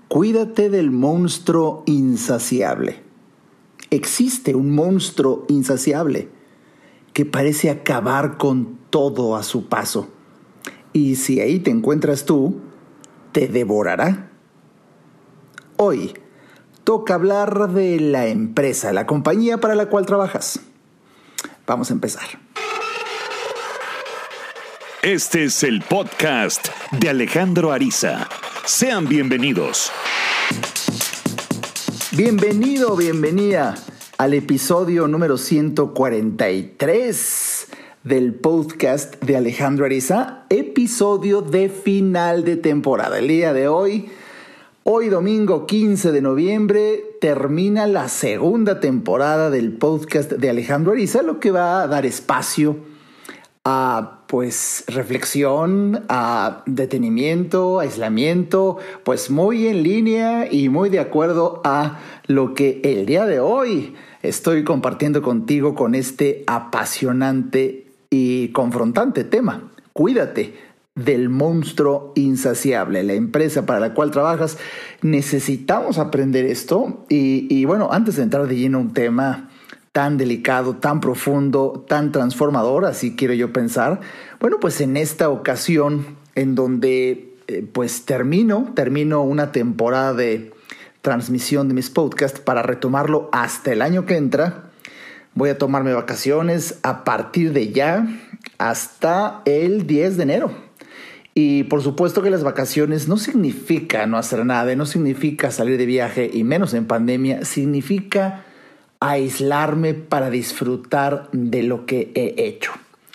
Cuídate del monstruo insaciable. Existe un monstruo insaciable que parece acabar con todo a su paso. Y si ahí te encuentras tú, te devorará. Hoy toca hablar de la empresa, la compañía para la cual trabajas. Vamos a empezar. Este es el podcast de Alejandro Ariza. Sean bienvenidos. Bienvenida al episodio número 143 del podcast de Alejandro Ariza, episodio de final de temporada. El día de hoy domingo 15 de noviembre, termina la segunda temporada del podcast de Alejandro Ariza, lo que va a dar espacio a reflexión, a detenimiento, aislamiento, pues muy en línea y muy de acuerdo a lo que el día de hoy estoy compartiendo contigo con este apasionante y confrontante tema. Cuídate del monstruo insaciable, la empresa para la cual trabajas. Necesitamos aprender esto y bueno, antes de entrar de lleno a un tema tan delicado, tan profundo, tan transformador, así quiero yo pensar. Bueno, pues en esta ocasión en donde termino una temporada de transmisión de mis podcasts para retomarlo hasta el año que entra. Voy a tomarme vacaciones a partir de ya hasta el 10 de enero. Y por supuesto que las vacaciones no significa no hacer nada, no significa salir de viaje y menos en pandemia, significa aislarme para disfrutar de lo que he hecho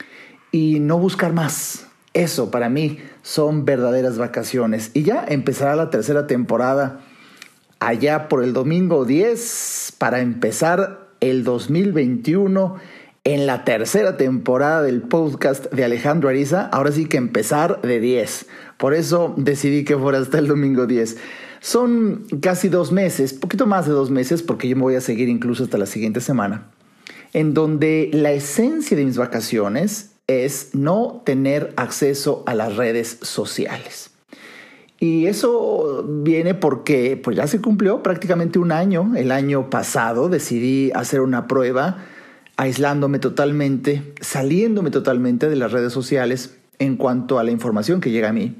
y no buscar más. Eso para mí son verdaderas vacaciones. Y ya empezará la tercera temporada allá por el domingo 10 para empezar el 2021 en la tercera temporada del podcast de Alejandro Ariza. Ahora sí que empezar de 10. Por eso decidí que fuera hasta el domingo 10. Son casi 2 meses, poquito más de 2 meses, porque yo me voy a seguir incluso hasta la siguiente semana, en donde la esencia de mis vacaciones es no tener acceso a las redes sociales. Y eso viene porque pues ya se cumplió prácticamente un año. El año pasado decidí hacer una prueba aislándome totalmente, saliéndome totalmente de las redes sociales en cuanto a la información que llega a mí.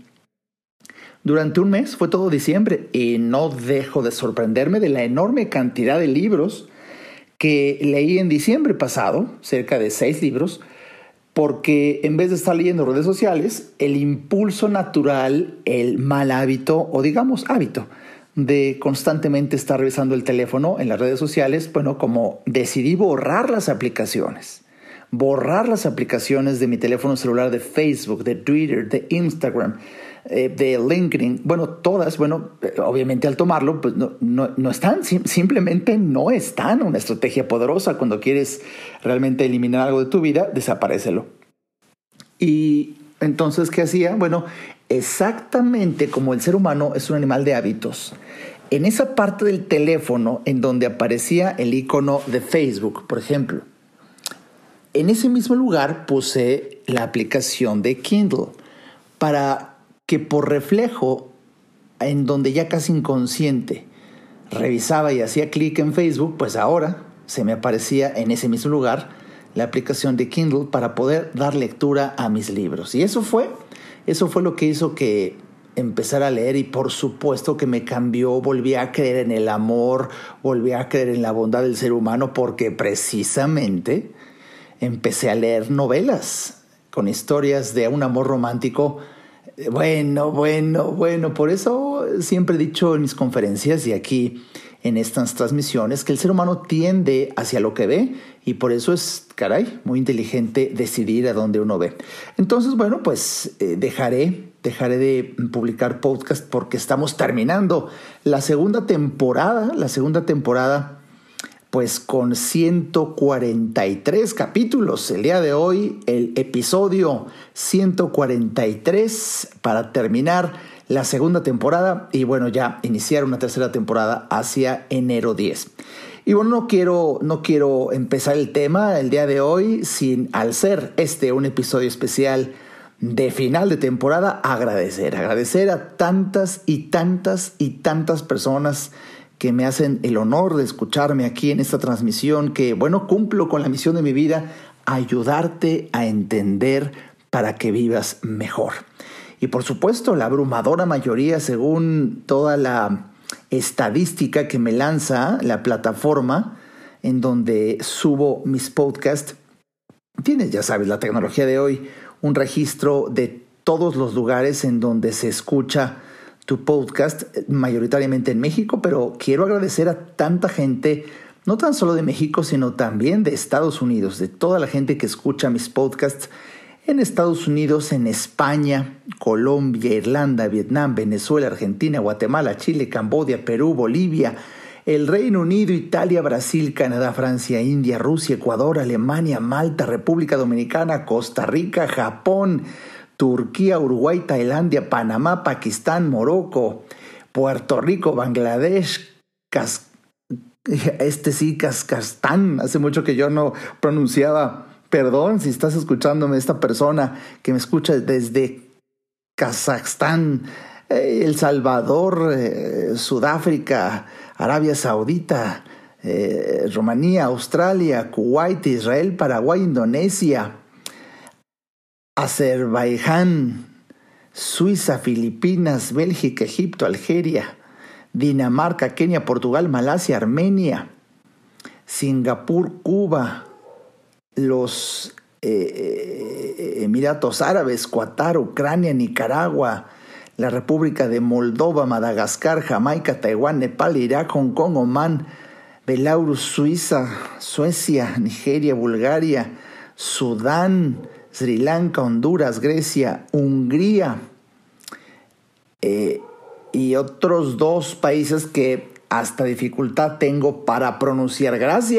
Durante un mes, fue todo diciembre, y no dejo de sorprenderme de la enorme cantidad de libros que leí en diciembre pasado, cerca de 6 libros, porque en vez de estar leyendo redes sociales, el impulso natural, el mal hábito, o digamos hábito, de constantemente estar revisando el teléfono en las redes sociales, bueno, como decidí borrar las aplicaciones de mi teléfono celular, de Facebook, de Twitter, de Instagram, de LinkedIn, bueno, todas, obviamente al tomarlo, pues no están, simplemente no están. Una estrategia poderosa cuando quieres realmente eliminar algo de tu vida, desaparécelo. Y entonces, ¿qué hacía? Bueno, exactamente como el ser humano es un animal de hábitos, en esa parte del teléfono en donde aparecía el icono de Facebook, por ejemplo, en ese mismo lugar puse la aplicación de Kindle para que por reflejo, en donde ya casi inconsciente revisaba y hacía clic en Facebook, pues ahora se me aparecía en ese mismo lugar la aplicación de Kindle para poder dar lectura a mis libros. Y eso fue lo que hizo que empezara a leer, y por supuesto que me cambió. Volví a creer en el amor, volví a creer en la bondad del ser humano, porque precisamente empecé a leer novelas con historias de un amor romántico. Bueno, por eso siempre he dicho en mis conferencias y aquí en estas transmisiones que el ser humano tiende hacia lo que ve, y por eso es, muy inteligente decidir a dónde uno ve. Entonces, bueno, pues dejaré de publicar podcast porque estamos terminando la segunda temporada, pues con 143 capítulos. El día de hoy, el episodio 143 para terminar la segunda temporada y bueno, ya iniciar una tercera temporada hacia enero 10. Y bueno, no quiero empezar el tema el día de hoy sin, al ser un episodio especial de final de temporada, agradecer a tantas y tantas y tantas personas que me hacen el honor de escucharme aquí en esta transmisión, que bueno, cumplo con la misión de mi vida, ayudarte a entender para que vivas mejor. Y por supuesto, la abrumadora mayoría, según toda la estadística que me lanza la plataforma en donde subo mis podcasts, tienes, ya sabes, la tecnología de hoy, un registro de todos los lugares en donde se escucha tu podcast, mayoritariamente en México, pero quiero agradecer a tanta gente, no tan solo de México, sino también de Estados Unidos, de toda la gente que escucha mis podcasts en Estados Unidos, en España, Colombia, Irlanda, Vietnam, Venezuela, Argentina, Guatemala, Chile, Camboya, Perú, Bolivia, el Reino Unido, Italia, Brasil, Canadá, Francia, India, Rusia, Ecuador, Alemania, Malta, República Dominicana, Costa Rica, Japón, Turquía, Uruguay, Tailandia, Panamá, Pakistán, Morocco, Puerto Rico, Bangladesh, Kazajstán. Hace mucho que yo no pronunciaba. Perdón si estás escuchándome, esta persona que me escucha desde Kazajstán, El Salvador, Sudáfrica, Arabia Saudita, Rumanía, Australia, Kuwait, Israel, Paraguay, Indonesia, Azerbaiyán, Suiza, Filipinas, Bélgica, Egipto, Algeria, Dinamarca, Kenia, Portugal, Malasia, Armenia, Singapur, Cuba, los Emiratos Árabes, Qatar, Ucrania, Nicaragua, la República de Moldova, Madagascar, Jamaica, Taiwán, Nepal, Irak, Hong Kong, Omán, Belarus, Suiza, Suecia, Nigeria, Bulgaria, Sudán, Sri Lanka, Honduras, Grecia, Hungría y otros 2 países que hasta dificultad tengo para pronunciar.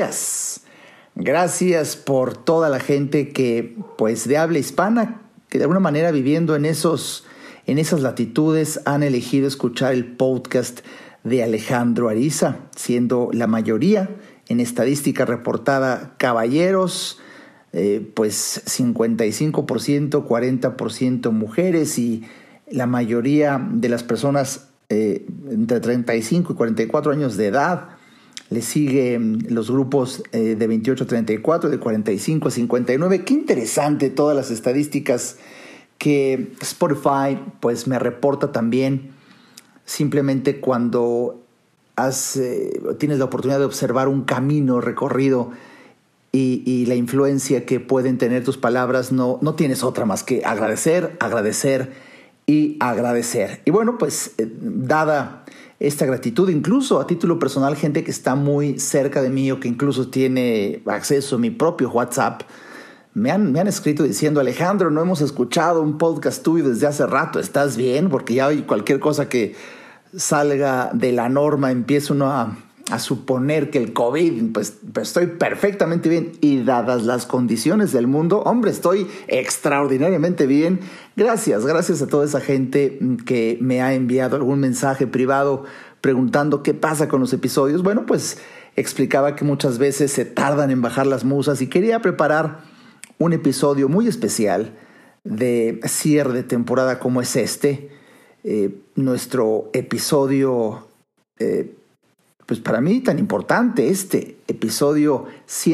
Gracias por toda la gente que, pues, de habla hispana, que de alguna manera viviendo en esas latitudes han elegido escuchar el podcast de Alejandro Ariza, siendo la mayoría en estadística reportada caballeros, pues 55%, 40% mujeres, y la mayoría de las personas entre 35 y 44 años de edad. Le siguen los grupos de 28 a 34, de 45 a 59. Qué interesante todas las estadísticas que Spotify pues me reporta también. Simplemente cuando tienes la oportunidad de observar un camino recorrido y la influencia que pueden tener tus palabras, no tienes otra más que agradecer y agradecer. Y bueno, pues dada esta gratitud, incluso a título personal, gente que está muy cerca de mí o que incluso tiene acceso a mi propio WhatsApp, me han escrito diciendo: Alejandro, no hemos escuchado un podcast tuyo desde hace rato, ¿estás bien? Porque ya hoy cualquier cosa que salga de la norma empieza uno a suponer que el COVID, pues estoy perfectamente bien, y dadas las condiciones del mundo, hombre, estoy extraordinariamente bien. Gracias a toda esa gente que me ha enviado algún mensaje privado preguntando qué pasa con los episodios. Bueno, pues explicaba que muchas veces se tardan en bajar las musas y quería preparar un episodio muy especial de cierre de temporada como es nuestro episodio, pues para mí tan importante, este episodio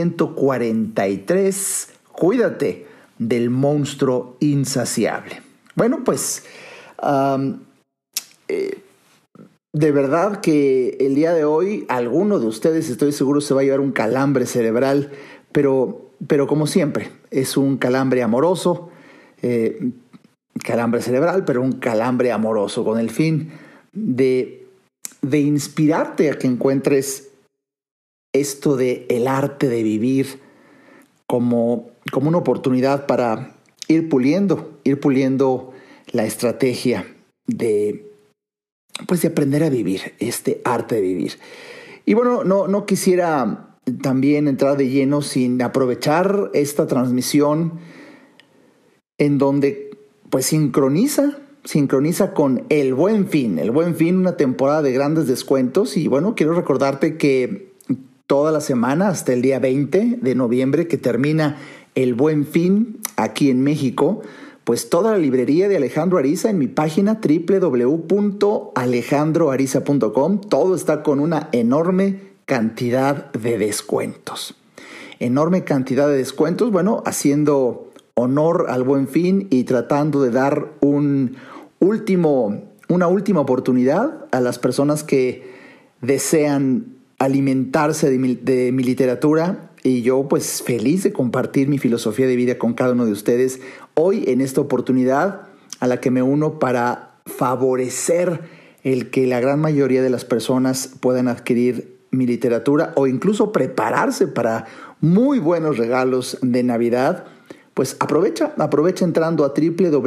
143, Cuídate del monstruo insaciable. Bueno, pues de verdad que el día de hoy alguno de ustedes, estoy seguro, se va a llevar un calambre cerebral, pero como siempre, es un calambre amoroso, calambre cerebral, pero un calambre amoroso, con el fin de inspirarte a que encuentres esto de el arte de vivir como una oportunidad para ir puliendo la estrategia de aprender a vivir, este arte de vivir. Y bueno, no quisiera también entrar de lleno sin aprovechar esta transmisión en donde pues sincroniza con el Buen Fin, una temporada de grandes descuentos. Y bueno, quiero recordarte que toda la semana hasta el día 20 de noviembre, que termina el Buen Fin aquí en México, pues toda la librería de Alejandro Ariza en mi página www.alejandroariza.com. Todo está con una enorme cantidad de descuentos. Enorme cantidad de descuentos, bueno, haciendo honor al Buen Fin y tratando de dar una última oportunidad a las personas que desean alimentarse de mi literatura, y yo pues feliz de compartir mi filosofía de vida con cada uno de ustedes hoy en esta oportunidad a la que me uno para favorecer el que la gran mayoría de las personas puedan adquirir mi literatura o incluso prepararse para muy buenos regalos de Navidad. Pues aprovecha entrando a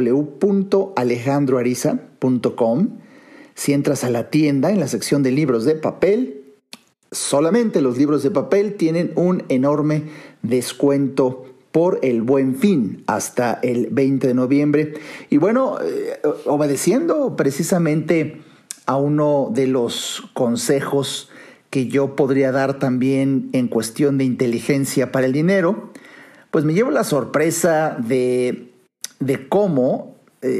www.alejandroariza.com. Si entras a la tienda en la sección de libros de papel, solamente los libros de papel tienen un enorme descuento por el Buen Fin hasta el 20 de noviembre. Y bueno, obedeciendo precisamente a uno de los consejos que yo podría dar también en cuestión de inteligencia para el dinero, pues me llevo la sorpresa de cómo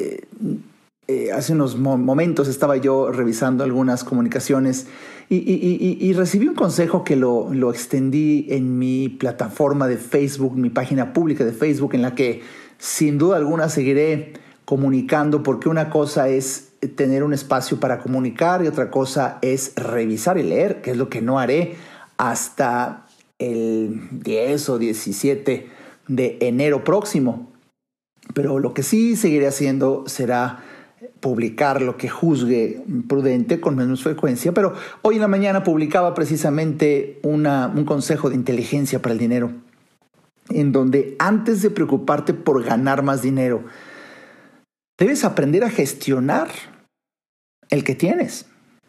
hace unos momentos estaba yo revisando algunas comunicaciones y recibí un consejo que lo extendí en mi plataforma de Facebook, mi página pública de Facebook, en la que sin duda alguna seguiré comunicando, porque una cosa es tener un espacio para comunicar y otra cosa es revisar y leer, que es lo que no haré hasta el 10 o 17 de enero próximo. Pero lo que sí seguiré haciendo será publicar lo que juzgue prudente con menos frecuencia. Pero hoy en la mañana publicaba precisamente un consejo de inteligencia para el dinero, en donde antes de preocuparte por ganar más dinero, debes aprender a gestionar el que tienes.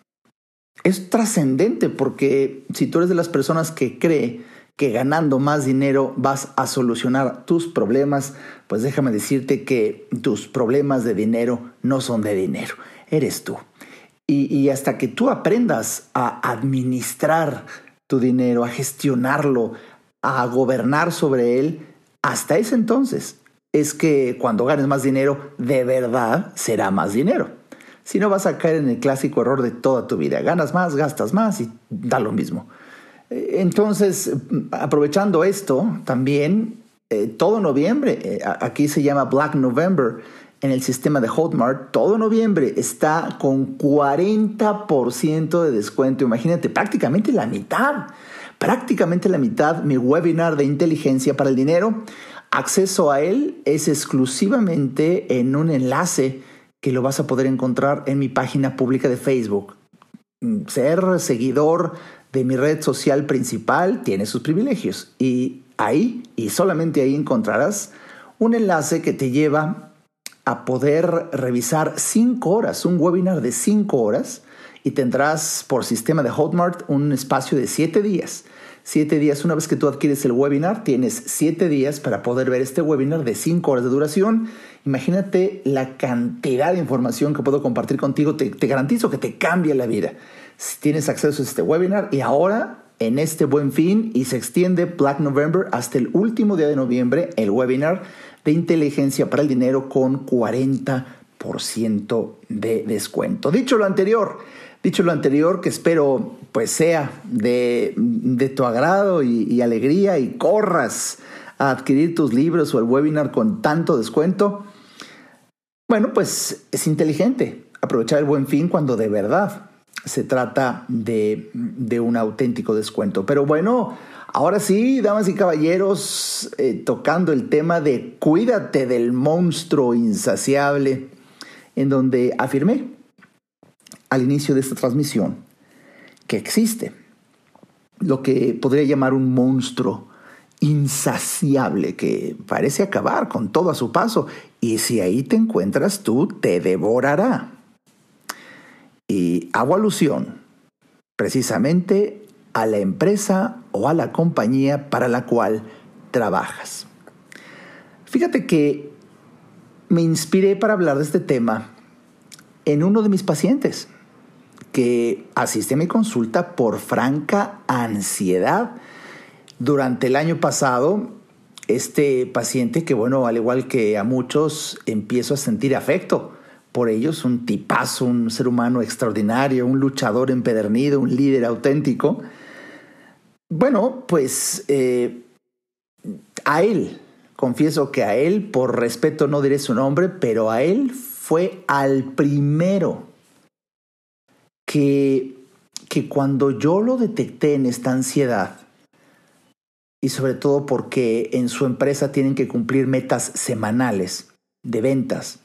Es trascendente, porque si tú eres de las personas que cree que ganando más dinero vas a solucionar tus problemas, pues déjame decirte que tus problemas de dinero no son de dinero, eres tú. Y hasta que tú aprendas a administrar tu dinero, a gestionarlo, a gobernar sobre él, hasta ese entonces es que cuando ganes más dinero, de verdad será más dinero. Si no, vas a caer en el clásico error de toda tu vida. Ganas más, gastas más y da lo mismo. Entonces, aprovechando esto, también todo noviembre, aquí se llama Black November en el sistema de Hotmart, todo noviembre está con 40% de descuento. Imagínate, prácticamente la mitad, mi webinar de inteligencia para el dinero. Acceso a él es exclusivamente en un enlace que lo vas a poder encontrar en mi página pública de Facebook. Ser seguidor de mi red social principal tiene sus privilegios, y ahí, y solamente ahí, encontrarás un enlace que te lleva a poder revisar 5 horas, un webinar de 5 horas, y tendrás por sistema de Hotmart un espacio de 7 días. 7 días, una vez que tú adquieres el webinar, tienes 7 días para poder ver este webinar de 5 horas de duración. Imagínate la cantidad de información que puedo compartir contigo. Te garantizo que te cambia la vida si tienes acceso a este webinar. Y ahora, en este Buen Fin, y se extiende Black November hasta el último día de noviembre, el webinar de inteligencia para el dinero con 40% de descuento. Dicho lo anterior, que espero pues sea de tu agrado y alegría, y corras a adquirir tus libros o el webinar con tanto descuento, bueno, pues es inteligente aprovechar el Buen Fin cuando de verdad se trata de un auténtico descuento. Pero bueno, ahora sí, damas y caballeros, tocando el tema de cuídate del monstruo insaciable, en donde afirmé al inicio de esta transmisión que existe lo que podría llamar un monstruo insaciable que parece acabar con todo a su paso, y si ahí te encuentras tú, te devorará. Y hago alusión precisamente a la empresa o a la compañía para la cual trabajas. Fíjate que me inspiré para hablar de este tema en uno de mis pacientes, que asiste a mi consulta por franca ansiedad. Durante el año pasado este paciente que, bueno, al igual que a muchos, empiezo a sentir afecto por ellos, un tipazo, un ser humano extraordinario, un luchador empedernido, un líder auténtico. Bueno, pues a él, confieso que a él, por respeto no diré su nombre, pero a él fue al primero que cuando yo lo detecté en esta ansiedad, y sobre todo porque en su empresa tienen que cumplir metas semanales de ventas,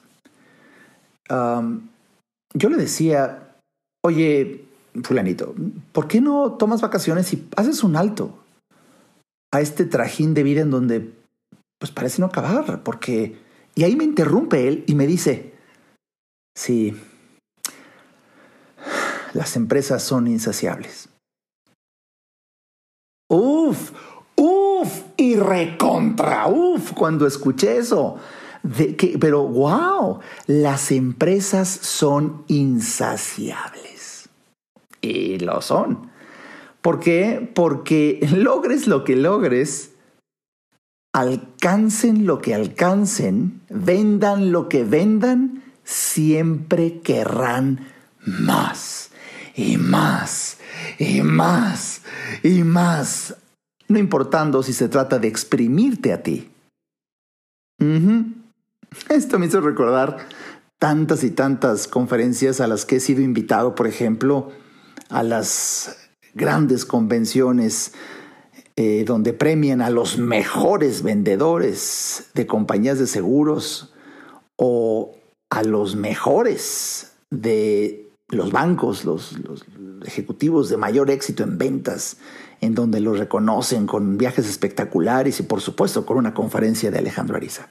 yo le decía, oye, fulanito, ¿por qué no tomas vacaciones y haces un alto a este trajín de vida en donde pues parece no acabar? Porque... Y ahí me interrumpe él y me dice, sí, las empresas son insaciables. Uf, y recontra, cuando escuché eso. Pero wow, las empresas son insaciables. Y lo son. ¿Por qué? Porque logres lo que logres, alcancen lo que alcancen, vendan lo que vendan, siempre querrán más y más y más y más, no importando si se trata de exprimirte a ti. Esto me hizo recordar tantas y tantas conferencias a las que he sido invitado, por ejemplo, a las grandes convenciones donde premian a los mejores vendedores de compañías de seguros o a los mejores de los bancos, los ejecutivos de mayor éxito en ventas, en donde los reconocen con viajes espectaculares y, por supuesto, con una conferencia de Alejandro Ariza.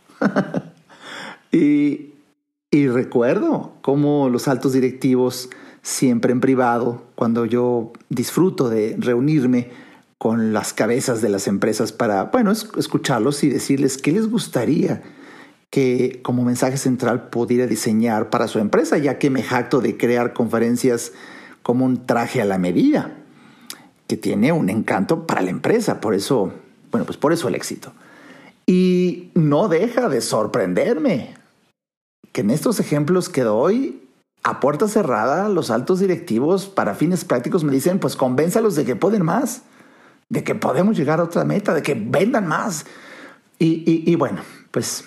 y recuerdo cómo los altos directivos, siempre en privado, cuando yo disfruto de reunirme con las cabezas de las empresas para, bueno, escucharlos y decirles qué les gustaría que como mensaje central pudiera diseñar para su empresa, ya que me jacto de crear conferencias como un traje a la medida, que tiene un encanto para la empresa. Por eso, bueno, pues por eso el éxito. Y no deja de sorprenderme que en estos ejemplos que doy, a puerta cerrada, los altos directivos, para fines prácticos, me dicen, pues convénzalos de que pueden más, de que podemos llegar a otra meta, de que vendan más. Y bueno, pues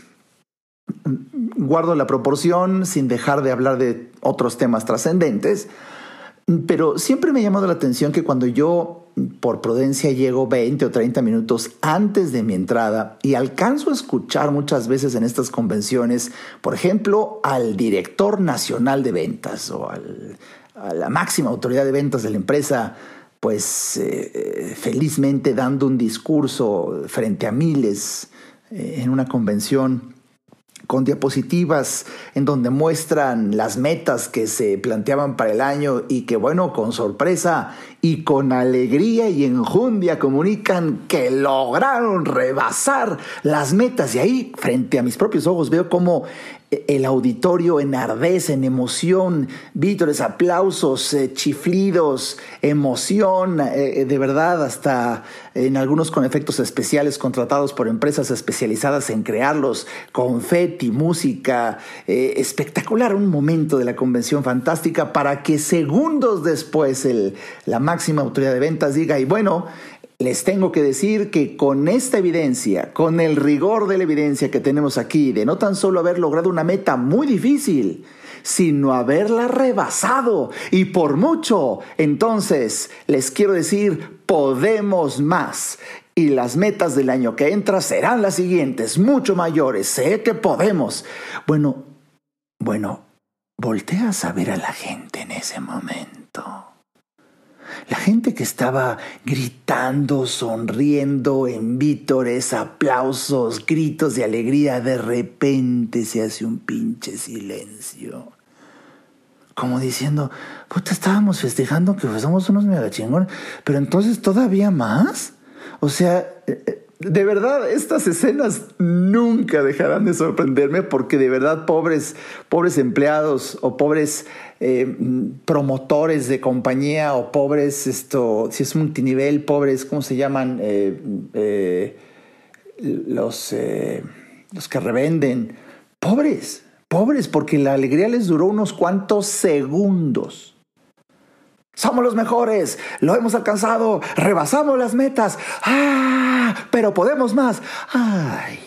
guardo la proporción sin dejar de hablar de otros temas trascendentes, pero siempre me ha llamado la atención que cuando yo, por prudencia, llego 20 o 30 minutos antes de mi entrada y alcanzo a escuchar muchas veces en estas convenciones, por ejemplo, al director nacional de ventas o a la máxima autoridad de ventas de la empresa, pues felizmente dando un discurso frente a miles en una convención, con diapositivas en donde muestran las metas que se planteaban para el año y que, bueno, con sorpresa y con alegría y enjundia comunican que lograron rebasar las metas. Y ahí, frente a mis propios ojos, veo cómo el auditorio enardece en emoción, vítores, aplausos, chiflidos, emoción, de verdad, hasta en algunos con efectos especiales contratados por empresas especializadas en crearlos, confeti, música, espectacular, un momento de la convención fantástica para que segundos después la máxima autoridad de ventas diga, y bueno, les tengo que decir que con esta evidencia, con el rigor de la evidencia que tenemos aquí, de no tan solo haber logrado una meta muy difícil, sino haberla rebasado y por mucho, entonces les quiero decir, podemos más. Y las metas del año que entra serán las siguientes, mucho mayores. Sé que podemos. Bueno, volteas a ver a la gente en ese momento. La gente que estaba gritando, sonriendo, en vítores, aplausos, gritos de alegría, de repente se hace un pinche silencio. Como diciendo, puta, estábamos festejando que somos unos mega chingones, pero entonces todavía más. O sea, de verdad, estas escenas nunca dejarán de sorprenderme porque de verdad pobres empleados o pobres promotores de compañía o pobres, si es multinivel, pobres, ¿cómo se llaman? los que revenden. Pobres, porque la alegría les duró unos cuantos segundos. Somos los mejores, lo hemos alcanzado, rebasamos las metas. ¡Ah! Pero podemos más. ¡Ay!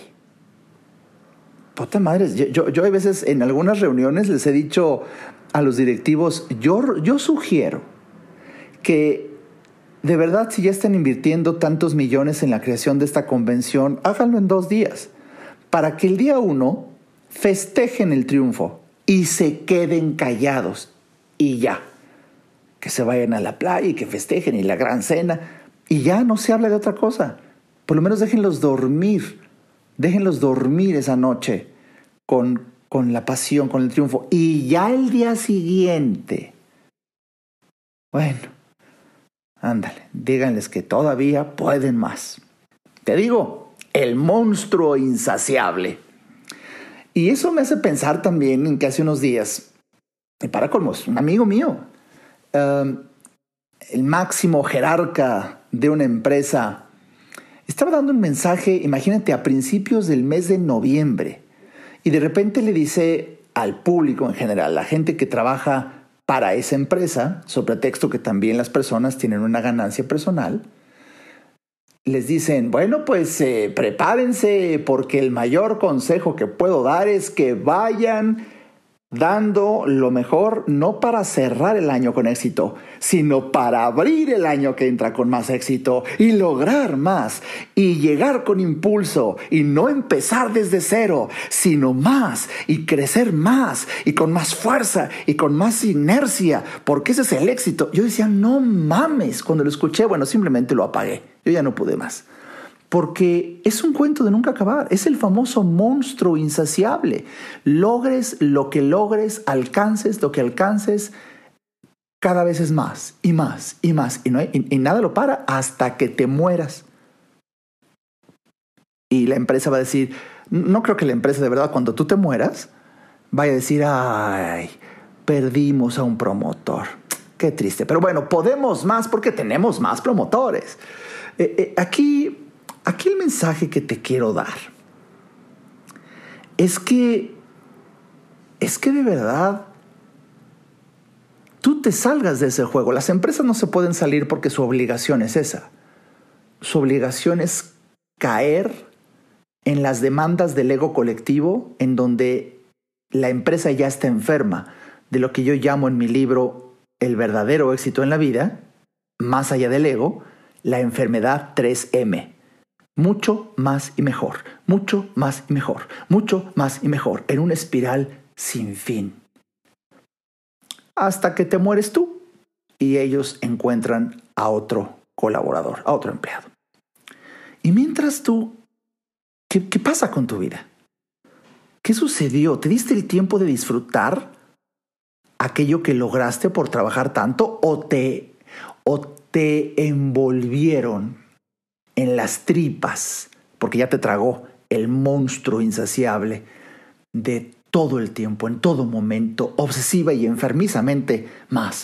Puta madre, yo a veces en algunas reuniones les he dicho a los directivos, yo sugiero que de verdad si ya están invirtiendo tantos millones en la creación de esta convención, háganlo en 2 días, para que el día 1 festejen el triunfo y se queden callados y ya. Que se vayan a la playa y que festejen y la gran cena y ya no se habla de otra cosa. Por lo menos déjenlos dormir esa noche con la pasión, con el triunfo. Y ya el día siguiente, bueno, ándale, díganles que todavía pueden más. Te digo, el monstruo insaciable. Y eso me hace pensar también en que hace unos días, y para colmos, un amigo mío, el máximo jerarca de una empresa, estaba dando un mensaje, imagínate, a principios del mes de noviembre, y de repente le dice al público en general, la gente que trabaja para esa empresa, sobre pretexto que también las personas tienen una ganancia personal, les dicen, bueno, pues prepárense porque el mayor consejo que puedo dar es que vayan dando lo mejor no para cerrar el año con éxito, sino para abrir el año que entra con más éxito y lograr más y llegar con impulso y no empezar desde cero, sino más y crecer más y con más fuerza y con más inercia, porque ese es el éxito. Yo decía, no mames, cuando lo escuché, bueno, simplemente lo apagué, yo ya no pude más. Porque es un cuento de nunca acabar. Es el famoso monstruo insaciable. Logres lo que logres, alcances lo que alcances, cada vez es más y más y más. Y nada lo para hasta que te mueras. Y la empresa va a decir, no creo que la empresa de verdad cuando tú te mueras vaya a decir, ay, perdimos a un promotor. Qué triste. Pero bueno, podemos más porque tenemos más promotores. Aquí el mensaje que te quiero dar es que de verdad tú te salgas de ese juego. Las empresas no se pueden salir porque su obligación es esa. Su obligación es caer en las demandas del ego colectivo, en donde la empresa ya está enferma de lo que yo llamo en mi libro el verdadero éxito en la vida, más allá del ego, la enfermedad 3M. Mucho más y mejor, mucho más y mejor, mucho más y mejor, en una espiral sin fin. Hasta que te mueres tú y ellos encuentran a otro colaborador, a otro empleado. Y mientras tú, ¿qué pasa con tu vida? ¿Qué sucedió? ¿Te diste el tiempo de disfrutar aquello que lograste por trabajar tanto o te envolvieron en las tripas, porque ya te tragó el monstruo insaciable de todo el tiempo, en todo momento, obsesiva y enfermizamente, más.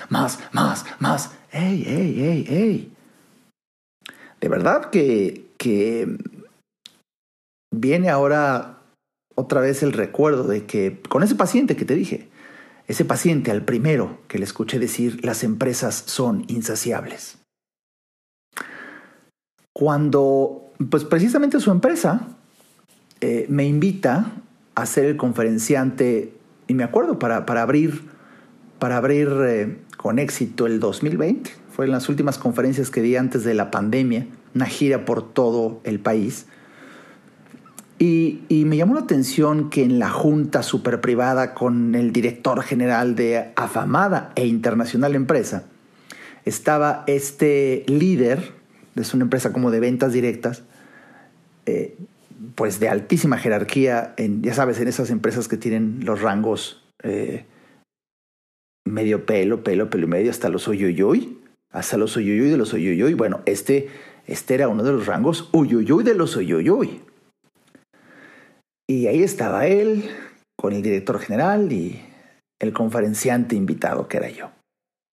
¡Ey! De verdad que viene ahora otra vez el recuerdo de que con ese paciente que te dije, ese paciente al primero que le escuché decir, las empresas son insaciables. Cuando, pues precisamente su empresa me invita a ser el conferenciante, y me acuerdo, para abrir con éxito el 2020. Fue en las últimas conferencias que di antes de la pandemia, una gira por todo el país. Y me llamó la atención que en la junta super privada con el director general de afamada e internacional empresa, estaba este líder, es una empresa como de ventas directas, pues de altísima jerarquía, ya sabes, en esas empresas que tienen los rangos medio pelo y medio, hasta los uyuyuy de los uyuyuy. Bueno, este era uno de los rangos uyuyuy de los uyuyuy. Y ahí estaba él con el director general y el conferenciante invitado, que era yo.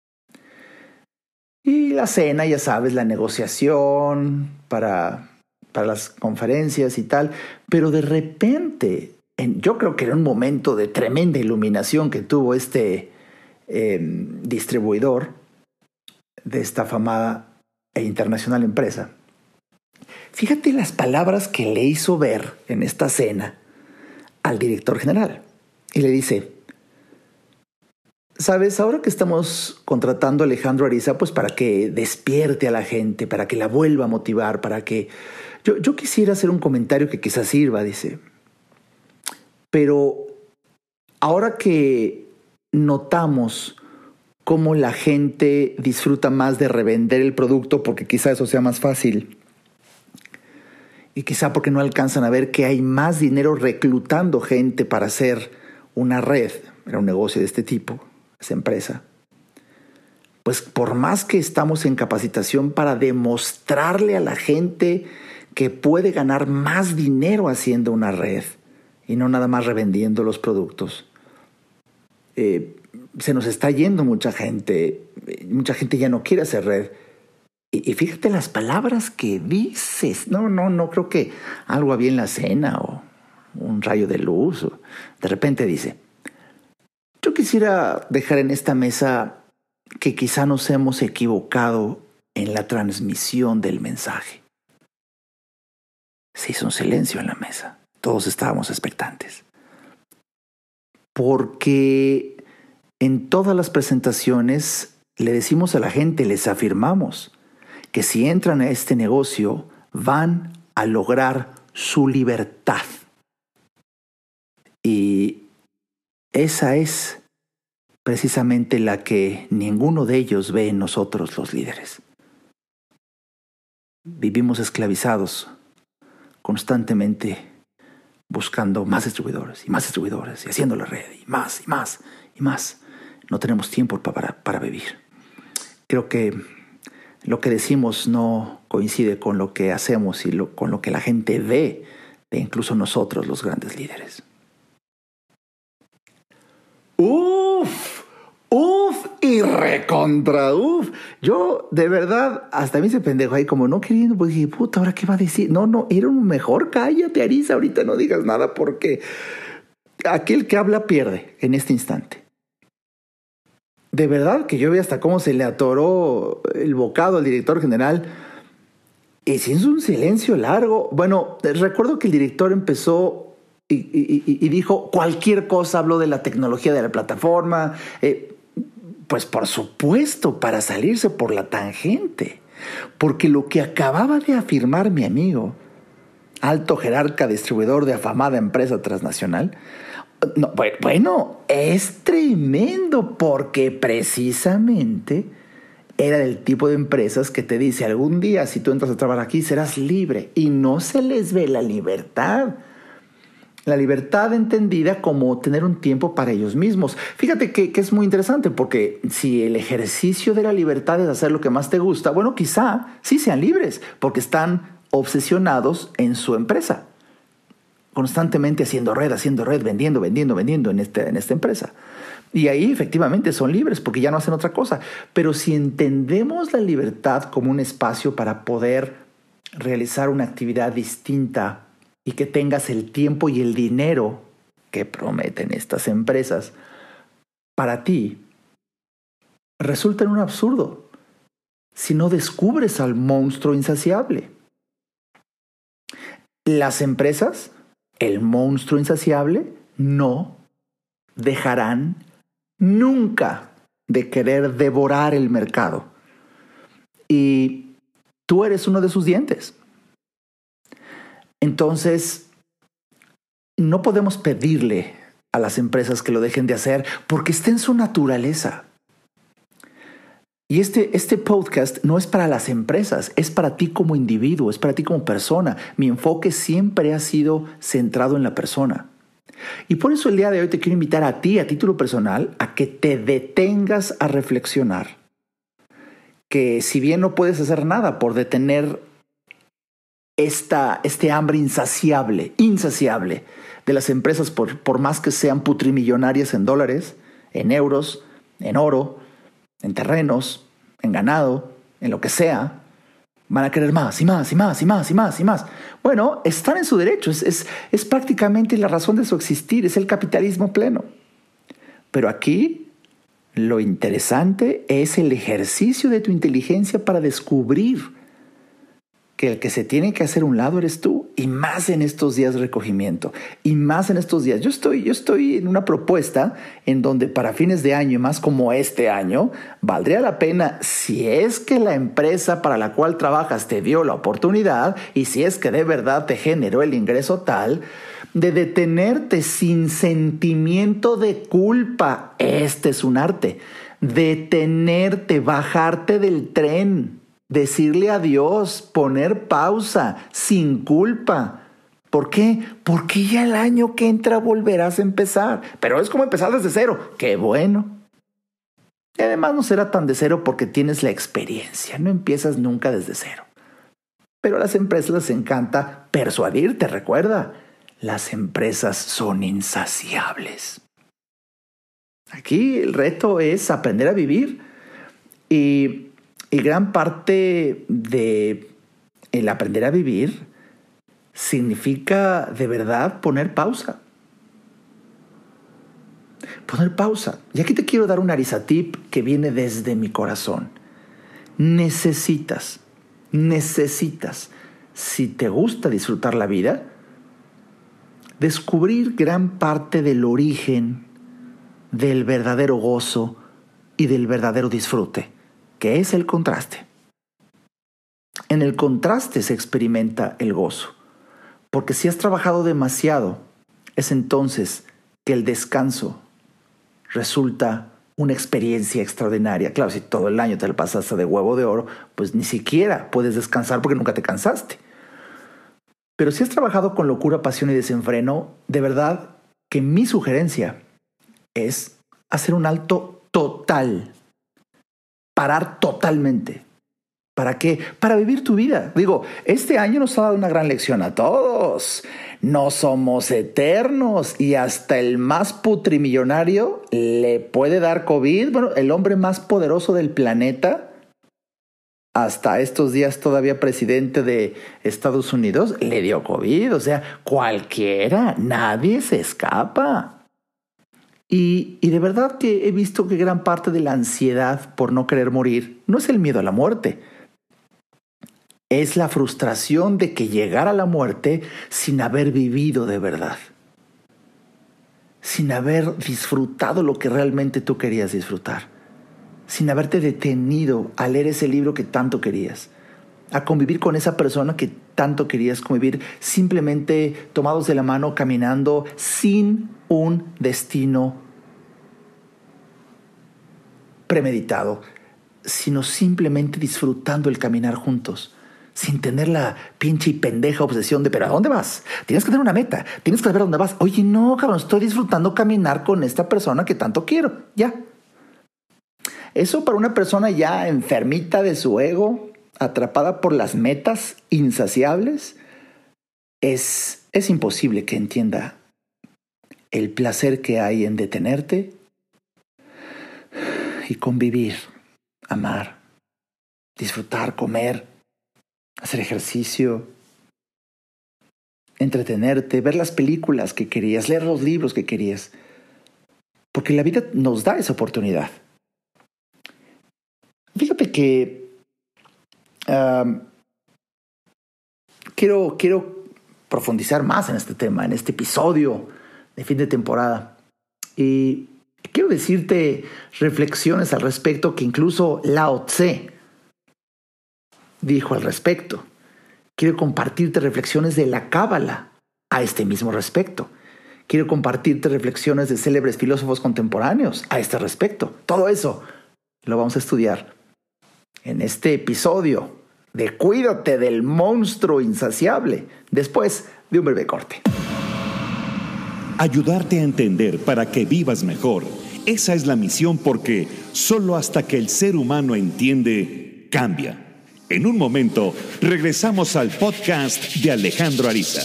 Y la cena, ya sabes, la negociación para para las conferencias y tal, pero de repente, yo creo que era un momento de tremenda iluminación que tuvo este distribuidor de esta afamada e internacional empresa. Fíjate las palabras que le hizo ver en esta cena al director general. Y le dice: ¿sabes? Ahora que estamos contratando a Alejandro Ariza, pues para que despierte a la gente, para que la vuelva a motivar, para que... Yo quisiera hacer un comentario que quizás sirva, dice. Pero ahora que notamos cómo la gente disfruta más de revender el producto, porque quizá eso sea más fácil, y quizá porque no alcanzan a ver que hay más dinero reclutando gente para hacer una red, era un negocio de este tipo, esa empresa, pues por más que estamos en capacitación para demostrarle a la gente que puede ganar más dinero haciendo una red y no nada más revendiendo los productos, se nos está yendo mucha gente ya no quiere hacer red. Y fíjate las palabras que dices. No creo que algo había en la cena o un rayo de luz. De repente dice: yo quisiera dejar en esta mesa que quizá nos hemos equivocado en la transmisión del mensaje. Se hizo un silencio en la mesa. Todos estábamos expectantes. Porque en todas las presentaciones le decimos a la gente, les afirmamos que si entran a este negocio van a lograr su libertad. Y esa es precisamente la que ninguno de ellos ve en nosotros los líderes. Vivimos esclavizados constantemente buscando más distribuidores y haciendo la red y más. No tenemos tiempo para vivir. Creo que lo que decimos no coincide con lo que hacemos y con lo que la gente ve de incluso nosotros, los grandes líderes. Uf y recontra uf. Yo, de verdad, hasta me hice pendejo ahí como no queriendo, pues dije, puta, ¿ahora qué va a decir? No, era un mejor cállate, Ariza, ahorita no digas nada porque aquel que habla pierde en este instante. De verdad que yo vi hasta cómo se le atoró el bocado al director general y se hizo un silencio largo. Bueno, recuerdo que el director empezó y dijo cualquier cosa, habló de la tecnología de la plataforma, pues por supuesto, para salirse por la tangente. Porque lo que acababa de afirmar mi amigo, alto jerarca distribuidor de afamada empresa transnacional, no, bueno, es tremendo porque precisamente era del tipo de empresas que te dice algún día si tú entras a trabajar aquí serás libre y no se les ve la libertad. La libertad entendida como tener un tiempo para ellos mismos. Fíjate que es muy interesante porque si el ejercicio de la libertad es hacer lo que más te gusta, bueno, quizá sí sean libres porque están obsesionados en su empresa. Constantemente haciendo red, vendiendo en esta empresa. Y ahí efectivamente son libres porque ya no hacen otra cosa. Pero si entendemos la libertad como un espacio para poder realizar una actividad distinta y que tengas el tiempo y el dinero que prometen estas empresas para ti, resulta en un absurdo si no descubres al monstruo insaciable. Las empresas, el monstruo insaciable, no dejarán nunca de querer devorar el mercado. Y tú eres uno de sus dientes. Entonces, no podemos pedirle a las empresas que lo dejen de hacer porque está en su naturaleza. Y este podcast no es para las empresas, es para ti como individuo, es para ti como persona. Mi enfoque siempre ha sido centrado en la persona. Y por eso el día de hoy te quiero invitar a ti, a título personal, a que te detengas a reflexionar. Que si bien no puedes hacer nada por detener este hambre insaciable de las empresas por más que sean putrimillonarias en dólares, en euros, en oro, en terrenos, en ganado, en lo que sea, Van a querer más y más y más y más y más y más. Bueno, están en su derecho. Es prácticamente la razón de su existir. Es el capitalismo pleno. Pero aquí lo interesante es el ejercicio de tu inteligencia para descubrir que el que se tiene que hacer a un lado eres tú, y más en estos días de recogimiento, y más en estos días. Yo estoy en una propuesta en donde para fines de año, y más como este año, valdría la pena, si es que la empresa para la cual trabajas te dio la oportunidad, y si es que de verdad te generó el ingreso tal, de detenerte sin sentimiento de culpa. Este es un arte. Detenerte, bajarte del tren, decirle adiós, poner pausa, sin culpa. ¿Por qué? Porque ya el año que entra volverás a empezar. Pero es como empezar desde cero. ¡Qué bueno! Y además no será tan de cero porque tienes la experiencia. No empiezas nunca desde cero. Pero a las empresas les encanta persuadirte, recuerda. Las empresas son insaciables. Aquí el reto es aprender a vivir y gran parte de el aprender a vivir significa de verdad poner pausa. Poner pausa. Y aquí te quiero dar un Arisa tip que viene desde mi corazón. Necesitas, si te gusta disfrutar la vida, descubrir gran parte del origen del verdadero gozo y del verdadero disfrute, que es el contraste. En el contraste se experimenta el gozo, porque si has trabajado demasiado, es entonces que el descanso resulta una experiencia extraordinaria. Claro, si todo el año te lo pasaste de huevo de oro, pues ni siquiera puedes descansar porque nunca te cansaste. Pero si has trabajado con locura, pasión y desenfreno, de verdad que mi sugerencia es hacer un alto total. Parar totalmente. ¿Para qué? Para vivir tu vida. Digo, este año nos ha dado una gran lección a todos. No somos eternos y hasta el más putrimillonario le puede dar COVID. Bueno, el hombre más poderoso del planeta, hasta estos días todavía presidente de Estados Unidos, le dio COVID. O sea, cualquiera, nadie se escapa. Y de verdad que he visto que gran parte de la ansiedad por no querer morir no es el miedo a la muerte. Es la frustración de que llegara la muerte sin haber vivido de verdad. Sin haber disfrutado lo que realmente tú querías disfrutar. Sin haberte detenido a leer ese libro que tanto querías. A convivir con esa persona que tanto querías convivir, simplemente tomados de la mano, caminando sin un destino premeditado, sino simplemente disfrutando el caminar juntos, sin tener la pinche y pendeja obsesión de ¿pero a dónde vas? Tienes que tener una meta, tienes que saber a dónde vas. Oye, no, cabrón, estoy disfrutando caminar con esta persona que tanto quiero, ya. Eso para una persona ya enfermita de su ego, atrapada por las metas insaciables, es imposible que entienda el placer que hay en detenerte y convivir, amar, disfrutar, comer, hacer ejercicio, entretenerte, ver las películas que querías, leer los libros que querías. Porque la vida nos da esa oportunidad. Fíjate que quiero profundizar más en este tema, en este episodio de fin de temporada. Y quiero decirte reflexiones al respecto que incluso Lao Tse dijo al respecto. Quiero compartirte reflexiones de la Cábala a este mismo respecto. Quiero compartirte reflexiones de célebres filósofos contemporáneos a este respecto. Todo eso lo vamos a estudiar en este episodio de Cuídate del monstruo insaciable, después de un breve corte. Ayudarte a entender para que vivas mejor. Esa es la misión, porque solo hasta que el ser humano entiende, cambia. En un momento, regresamos al podcast de Alejandro Ariza.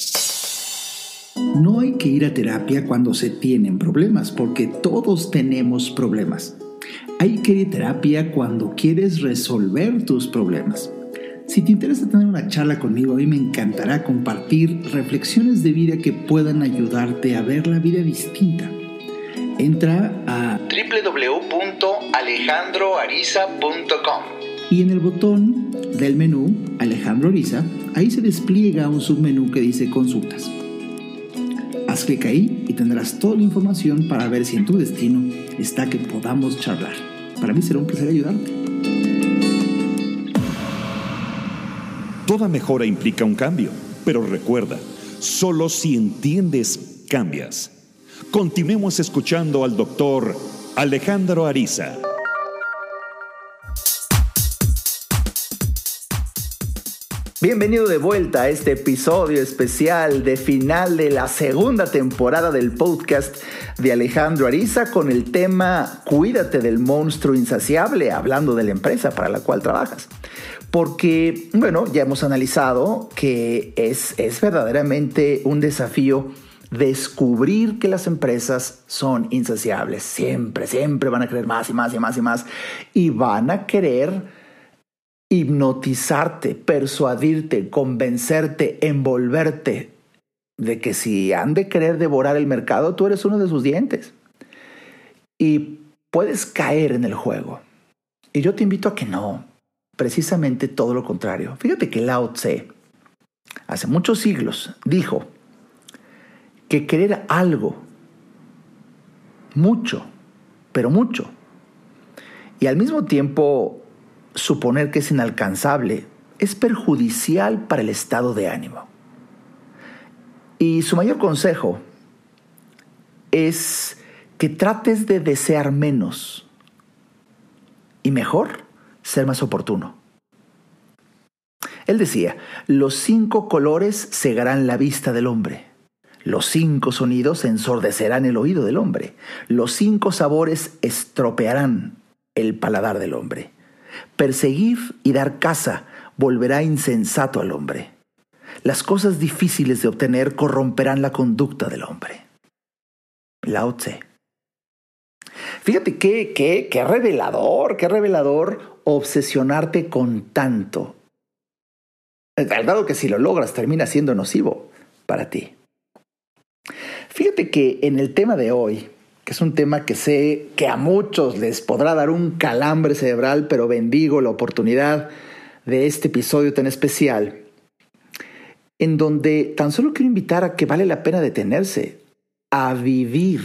No hay que ir a terapia cuando se tienen problemas, porque todos tenemos problemas. Hay que ir a terapia cuando quieres resolver tus problemas. Si te interesa tener una charla conmigo, a mí me encantará compartir reflexiones de vida que puedan ayudarte a ver la vida distinta. Entra a www.alejandroariza.com y en el botón del menú Alejandro Ariza, ahí se despliega un submenú que dice Consultas. Haz clic ahí y tendrás toda la información para ver si en tu destino está que podamos charlar. Para mí será un placer ayudarte. Toda mejora implica un cambio, pero recuerda, solo si entiendes, cambias. Continuemos escuchando al doctor Alejandro Ariza. Bienvenido de vuelta a este episodio especial de final de la segunda temporada del podcast de Alejandro Ariza con el tema Cuídate del monstruo insaciable, hablando de la empresa para la cual trabajas. Porque, bueno, ya hemos analizado que es verdaderamente un desafío descubrir que las empresas son insaciables. Siempre van a querer más y más y más y más. Y van a querer hipnotizarte, persuadirte, convencerte, envolverte de que si han de querer devorar el mercado, tú eres uno de sus dientes. Y puedes caer en el juego. Y yo te invito a que no. Precisamente todo lo contrario. Fíjate que Lao Tse, hace muchos siglos, dijo que querer algo, mucho, pero mucho, y al mismo tiempo suponer que es inalcanzable, es perjudicial para el estado de ánimo. Y su mayor consejo es que trates de desear menos y mejor ser más oportuno. Él decía, los 5 colores cegarán la vista del hombre. Los 5 sonidos ensordecerán el oído del hombre. Los 5 sabores estropearán el paladar del hombre. Perseguir y dar caza volverá insensato al hombre. Las cosas difíciles de obtener corromperán la conducta del hombre. Lao Tse. Fíjate qué revelador obsesionarte con tanto. Dado que si lo logras termina siendo nocivo para ti. Fíjate que en el tema de hoy, que es un tema que sé que a muchos les podrá dar un calambre cerebral, pero bendigo la oportunidad de este episodio tan especial, en donde tan solo quiero invitar a que vale la pena detenerse a vivir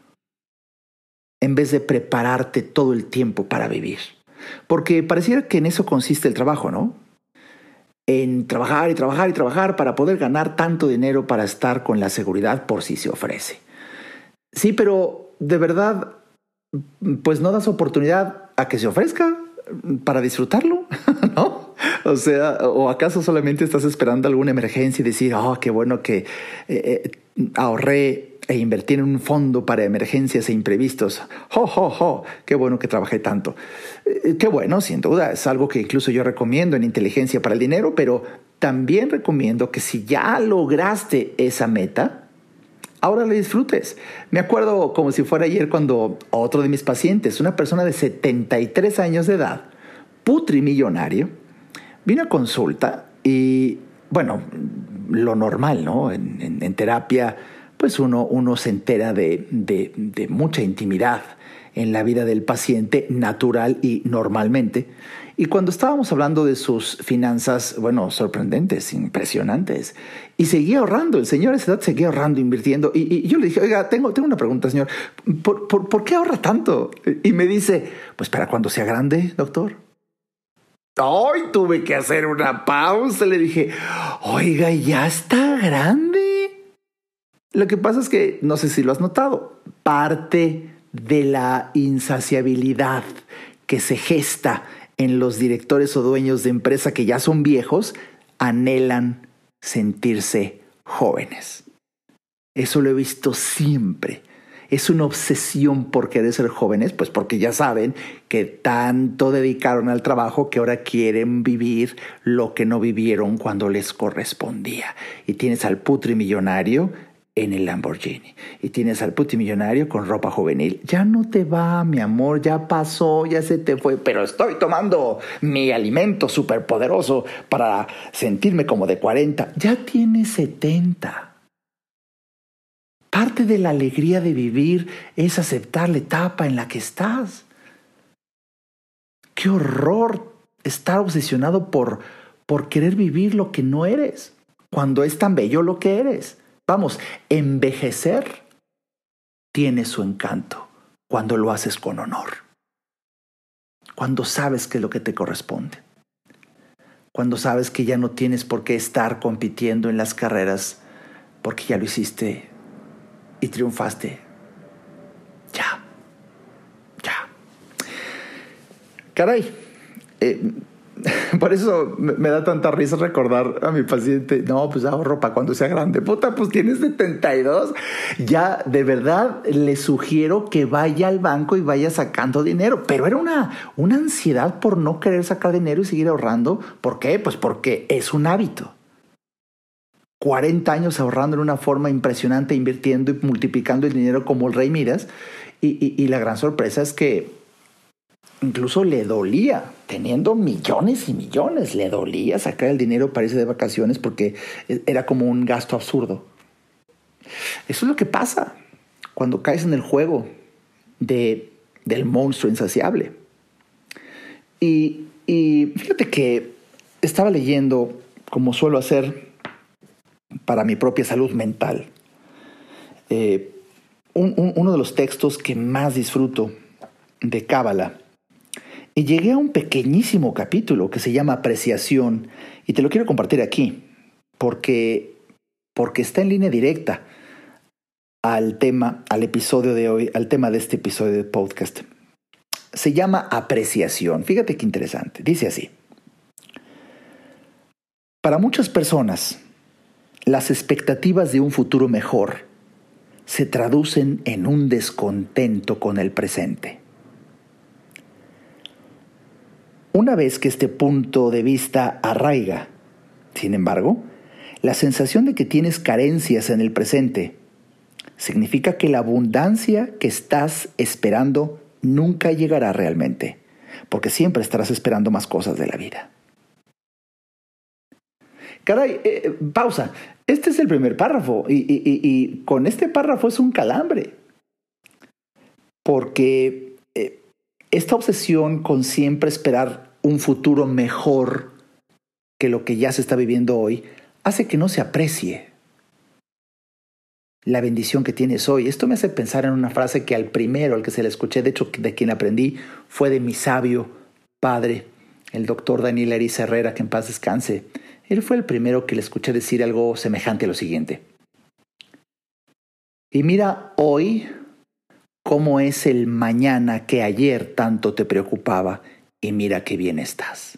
en vez de prepararte todo el tiempo para vivir. Porque pareciera que en eso consiste el trabajo, ¿no? En trabajar y trabajar y trabajar para poder ganar tanto dinero para estar con la seguridad por si se ofrece. Sí, pero de verdad, pues no das oportunidad a que se ofrezca para disfrutarlo, ¿no? O sea, ¿o acaso solamente estás esperando alguna emergencia y decir, qué bueno que ahorré e invertí en un fondo para emergencias e imprevistos? Qué bueno que trabajé tanto. Qué bueno, sin duda, es algo que incluso yo recomiendo en Inteligencia para el Dinero, pero también recomiendo que si ya lograste esa meta, ahora la disfrutes. Me acuerdo como si fuera ayer cuando otro de mis pacientes, una persona de 73 años de edad, putrimillonario, vino a consulta y, bueno, lo normal, ¿no? En terapia, pues uno se entera de mucha intimidad en la vida del paciente, natural y normalmente. Y cuando estábamos hablando de sus finanzas, bueno, sorprendentes, impresionantes, y seguía ahorrando, el señor a esa edad seguía ahorrando, invirtiendo, y yo le dije, oiga, tengo una pregunta, señor, ¿por qué ahorra tanto? Y me dice, pues para cuando sea grande, doctor. Hoy tuve que hacer una pausa, le dije, oiga, ya está grande. Lo que pasa es que, no sé si lo has notado, parte de la insaciabilidad que se gesta en los directores o dueños de empresa que ya son viejos, anhelan sentirse jóvenes. Eso lo he visto siempre. Es una obsesión por querer ser jóvenes, pues porque ya saben que tanto dedicaron al trabajo que ahora quieren vivir lo que no vivieron cuando les correspondía. Y tienes al putrimillonario en el Lamborghini. Y tienes al putimillonario con ropa juvenil. Ya no te va, mi amor, ya pasó, ya se te fue, pero estoy tomando mi alimento superpoderoso para sentirme como de 40. Ya tienes 70. Parte de la alegría de vivir es aceptar la etapa en la que estás. Qué horror estar obsesionado por querer vivir lo que no eres, cuando es tan bello lo que eres. Vamos, envejecer tiene su encanto cuando lo haces con honor. Cuando sabes qué es lo que te corresponde. Cuando sabes que ya no tienes por qué estar compitiendo en las carreras porque ya lo hiciste y triunfaste. Ya. Caray, por eso me da tanta risa recordar a mi paciente. No, pues ahorro para cuando sea grande. Puta, pues tienes 72. Ya, de verdad, le sugiero que vaya al banco y vaya sacando dinero. Pero era una ansiedad por no querer sacar dinero y seguir ahorrando. ¿Por qué? Pues porque es un hábito. 40 años ahorrando en una forma impresionante, invirtiendo y multiplicando el dinero como el rey Midas. Y la gran sorpresa es que incluso le dolía, teniendo millones y millones, le dolía sacar el dinero para irse de vacaciones porque era como un gasto absurdo. Eso es lo que pasa cuando caes en el juego del monstruo insaciable. Y fíjate que estaba leyendo, como suelo hacer para mi propia salud mental, uno de los textos que más disfruto de Cábala. Y llegué a un pequeñísimo capítulo que se llama Apreciación, y te lo quiero compartir aquí, porque está en línea directa al episodio de hoy, al tema de este episodio de podcast. Se llama Apreciación. Fíjate qué interesante. Dice así: para muchas personas, las expectativas de un futuro mejor se traducen en un descontento con el presente. Una vez que este punto de vista arraiga, sin embargo, la sensación de que tienes carencias en el presente significa que la abundancia que estás esperando nunca llegará realmente, porque siempre estarás esperando más cosas de la vida. Caray, pausa. Este es el primer párrafo y con este párrafo es un calambre, porque esta obsesión con siempre esperar un futuro mejor que lo que ya se está viviendo hoy hace que no se aprecie la bendición que tienes hoy. Esto me hace pensar en una frase que al que se la escuché, de hecho de quien aprendí, fue de mi sabio padre, el doctor Daniel Ariza Herrera, que en paz descanse. Él fue el primero que le escuché decir algo semejante a lo siguiente: y mira hoy cómo es el mañana que ayer tanto te preocupaba, y mira qué bien estás.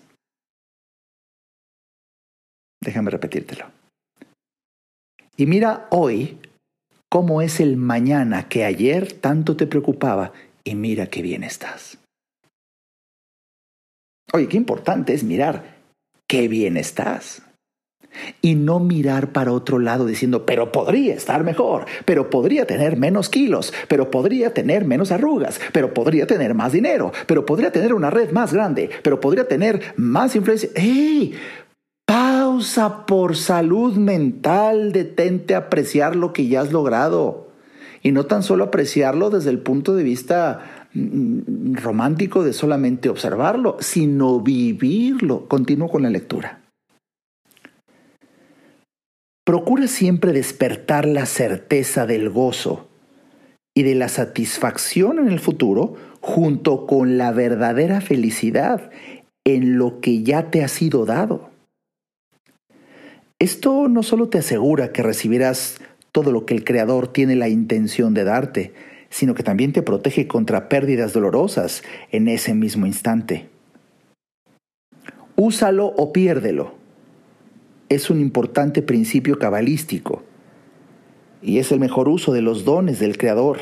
Déjame repetírtelo. Y mira hoy cómo es el mañana que ayer tanto te preocupaba, y mira qué bien estás. Oye, qué importante es mirar qué bien estás. Y no mirar para otro lado diciendo, pero podría estar mejor, pero podría tener menos kilos, pero podría tener menos arrugas, pero podría tener más dinero, pero podría tener una red más grande, pero podría tener más influencia. ¡Ey! Pausa por salud mental, detente a apreciar lo que ya has logrado. Y no tan solo apreciarlo desde el punto de vista romántico de solamente observarlo, sino vivirlo. Continúo con la lectura. Procura siempre despertar la certeza del gozo y de la satisfacción en el futuro junto con la verdadera felicidad en lo que ya te ha sido dado. Esto no solo te asegura que recibirás todo lo que el Creador tiene la intención de darte, sino que también te protege contra pérdidas dolorosas en ese mismo instante. Úsalo o piérdelo. Es un importante principio cabalístico y es el mejor uso de los dones del Creador.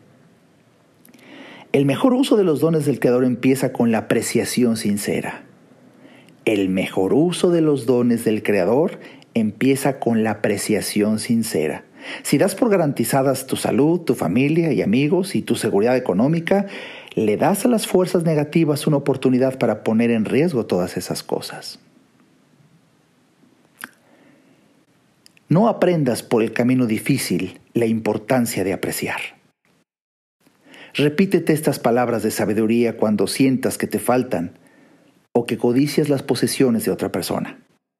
El mejor uso de los dones del Creador empieza con la apreciación sincera. El mejor uso de los dones del Creador empieza con la apreciación sincera. Si das por garantizadas tu salud, tu familia y amigos y tu seguridad económica, le das a las fuerzas negativas una oportunidad para poner en riesgo todas esas cosas. No aprendas por el camino difícil la importancia de apreciar. Repítete estas palabras de sabiduría cuando sientas que te faltan o que codicias las posesiones de otra persona.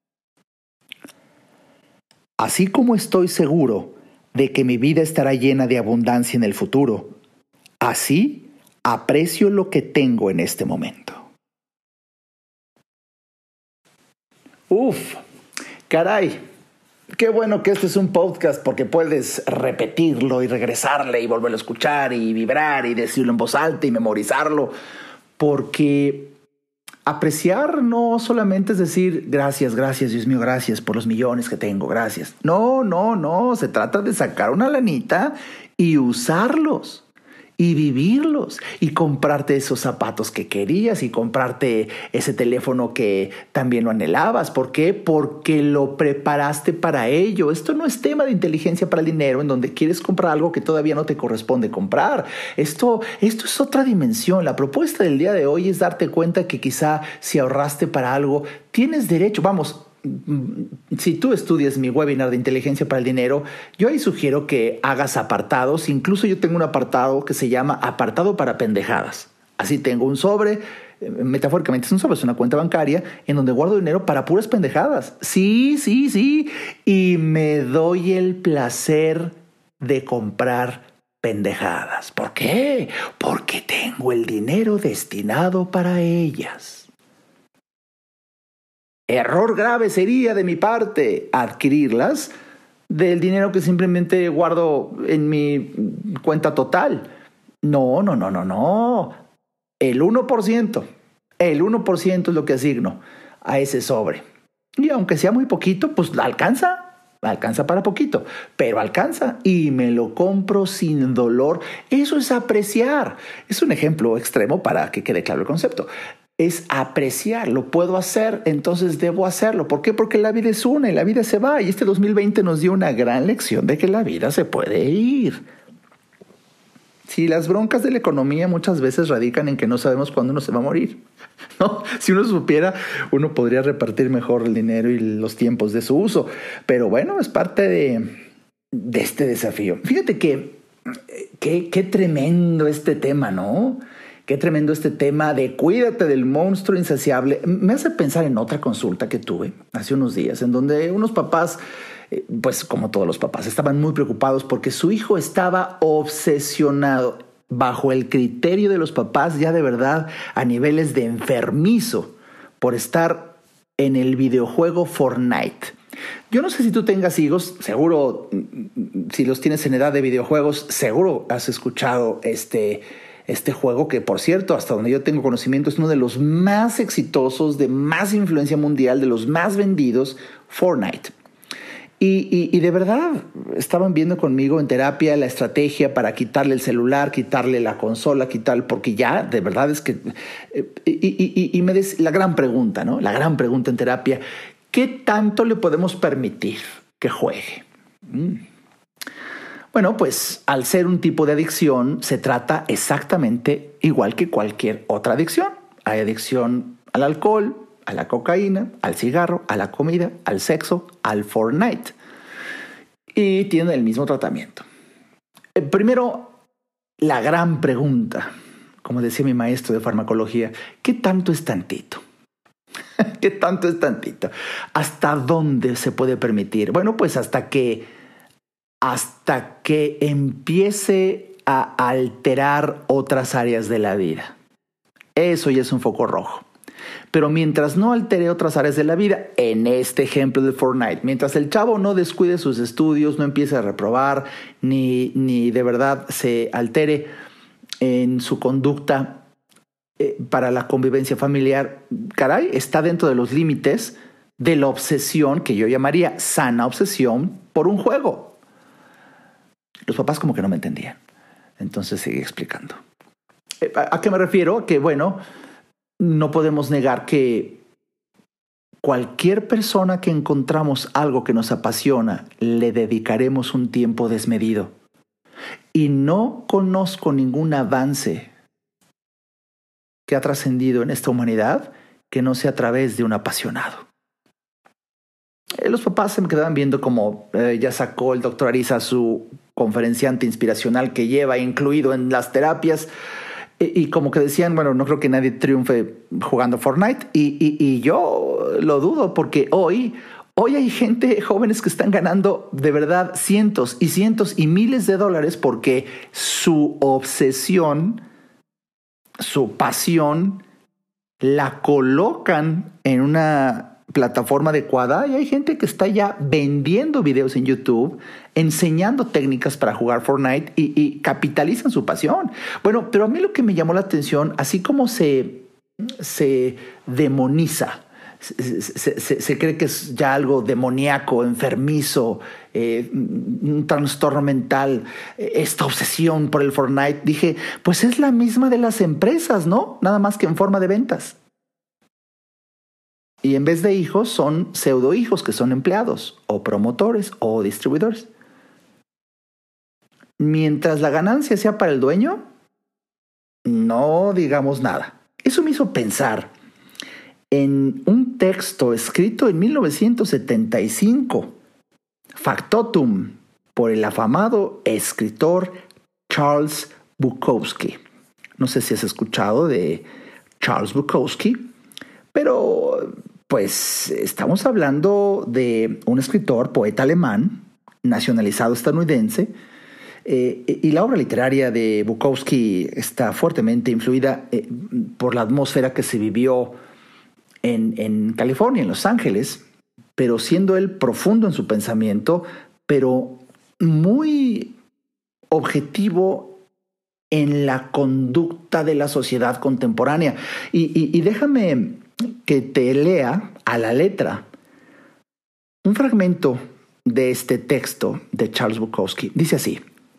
Así como estoy seguro de que mi vida estará llena de abundancia en el futuro, así aprecio lo que tengo en este momento. Uf, caray. Qué bueno que este es un podcast porque puedes repetirlo y regresarle y volverlo a escuchar y vibrar y decirlo en voz alta y memorizarlo. Porque apreciar no solamente es decir gracias, gracias, Dios mío, gracias por los millones que tengo, gracias. No. Se trata de sacar una lanita y usarlos. Y vivirlos, y comprarte esos zapatos que querías, y comprarte ese teléfono que también lo anhelabas. ¿Por qué? Porque lo preparaste para ello. Esto no es tema de inteligencia para el dinero, en donde quieres comprar algo que todavía no te corresponde comprar. Esto es otra dimensión. La propuesta del día de hoy es darte cuenta que quizá si ahorraste para algo, tienes derecho, si tú estudias mi webinar de inteligencia para el dinero, yo ahí sugiero que hagas apartados. Incluso yo tengo un apartado que se llama apartado para pendejadas. Así tengo un sobre, metafóricamente es un sobre, es una cuenta bancaria en donde guardo dinero para puras pendejadas. Sí. Y me doy el placer de comprar pendejadas. ¿Por qué? Porque tengo el dinero destinado para ellas. Error grave sería de mi parte adquirirlas del dinero que simplemente guardo en mi cuenta total. No. El 1% es lo que asigno a ese sobre. Y aunque sea muy poquito, pues alcanza para poquito, pero alcanza y me lo compro sin dolor. Eso es apreciar. Es un ejemplo extremo para que quede claro el concepto. Es apreciar, lo puedo hacer, entonces debo hacerlo. ¿Por qué? Porque la vida es una y la vida se va. Y este 2020 nos dio una gran lección de que la vida se puede ir. Si las broncas de la economía muchas veces radican en que no sabemos cuándo uno se va a morir, ¿no? Si uno supiera, uno podría repartir mejor el dinero y los tiempos de su uso. Pero bueno, es parte de este desafío. Fíjate qué tremendo este tema, ¿no? Qué tremendo este tema de cuídate del monstruo insaciable. Me hace pensar en otra consulta que tuve hace unos días, en donde unos papás, pues como todos los papás, estaban muy preocupados porque su hijo estaba obsesionado, bajo el criterio de los papás, ya de verdad a niveles de enfermizo, por estar en el videojuego Fortnite. Yo no sé si tú tengas hijos, seguro, si los tienes en edad de videojuegos, seguro has escuchado este juego que, por cierto, hasta donde yo tengo conocimiento, es uno de los más exitosos, de más influencia mundial, de los más vendidos, Fortnite. Y de verdad estaban viendo conmigo en terapia la estrategia para quitarle el celular, quitarle la consola, porque ya de verdad es que... Y me des la gran pregunta, ¿no? La gran pregunta en terapia, ¿qué tanto le podemos permitir que juegue? Bueno, pues al ser un tipo de adicción se trata exactamente igual que cualquier otra adicción. Hay adicción al alcohol, a la cocaína, al cigarro, a la comida, al sexo, al Fortnite. Y tienen el mismo tratamiento. Primero, la gran pregunta, como decía mi maestro de farmacología, ¿qué tanto es tantito? ¿Qué tanto es tantito? ¿Hasta dónde se puede permitir? Bueno, pues hasta que empiece a alterar otras áreas de la vida. Eso ya es un foco rojo. Pero mientras no altere otras áreas de la vida, en este ejemplo de Fortnite, mientras el chavo no descuide sus estudios, no empiece a reprobar, ni de verdad se altere en su conducta para la convivencia familiar, caray, está dentro de los límites de la obsesión que yo llamaría sana obsesión por un juego. Los papás como que no me entendían. Entonces seguí explicando. ¿A qué me refiero? Que bueno, no podemos negar que cualquier persona que encontramos algo que nos apasiona, le dedicaremos un tiempo desmedido. Y no conozco ningún avance que ha trascendido en esta humanidad que no sea a través de un apasionado. Los papás se me quedaban viendo como ya sacó el doctor Ariza su conferenciante inspiracional que lleva incluido en las terapias y como que decían, bueno, no creo que nadie triunfe jugando Fortnite y yo lo dudo porque hoy hay gente, jóvenes que están ganando de verdad cientos y miles de dólares porque su obsesión, su pasión, la colocan en una plataforma adecuada y hay gente que está ya vendiendo videos en YouTube, enseñando técnicas para jugar Fortnite y capitalizan su pasión. Bueno, pero a mí lo que me llamó la atención, así como se demoniza, se cree que es ya algo demoníaco, enfermizo, un trastorno mental, esta obsesión por el Fortnite, dije, pues es la misma de las empresas, ¿no? Nada más que en forma de ventas. Y en vez de hijos son pseudohijos que son empleados o promotores o distribuidores. Mientras la ganancia sea para el dueño, no digamos nada. Eso me hizo pensar en un texto escrito en 1975, Factotum, por el afamado escritor Charles Bukowski. No sé si has escuchado de Charles Bukowski, pero pues estamos hablando de un escritor, poeta alemán, nacionalizado estadounidense, y la obra literaria de Bukowski está fuertemente influida por la atmósfera que se vivió en California, en Los Ángeles, pero siendo él profundo en su pensamiento, pero muy objetivo en la conducta de la sociedad contemporánea. Y déjame que te lea a la letra un fragmento de este texto de Charles Bukowski. Dice así: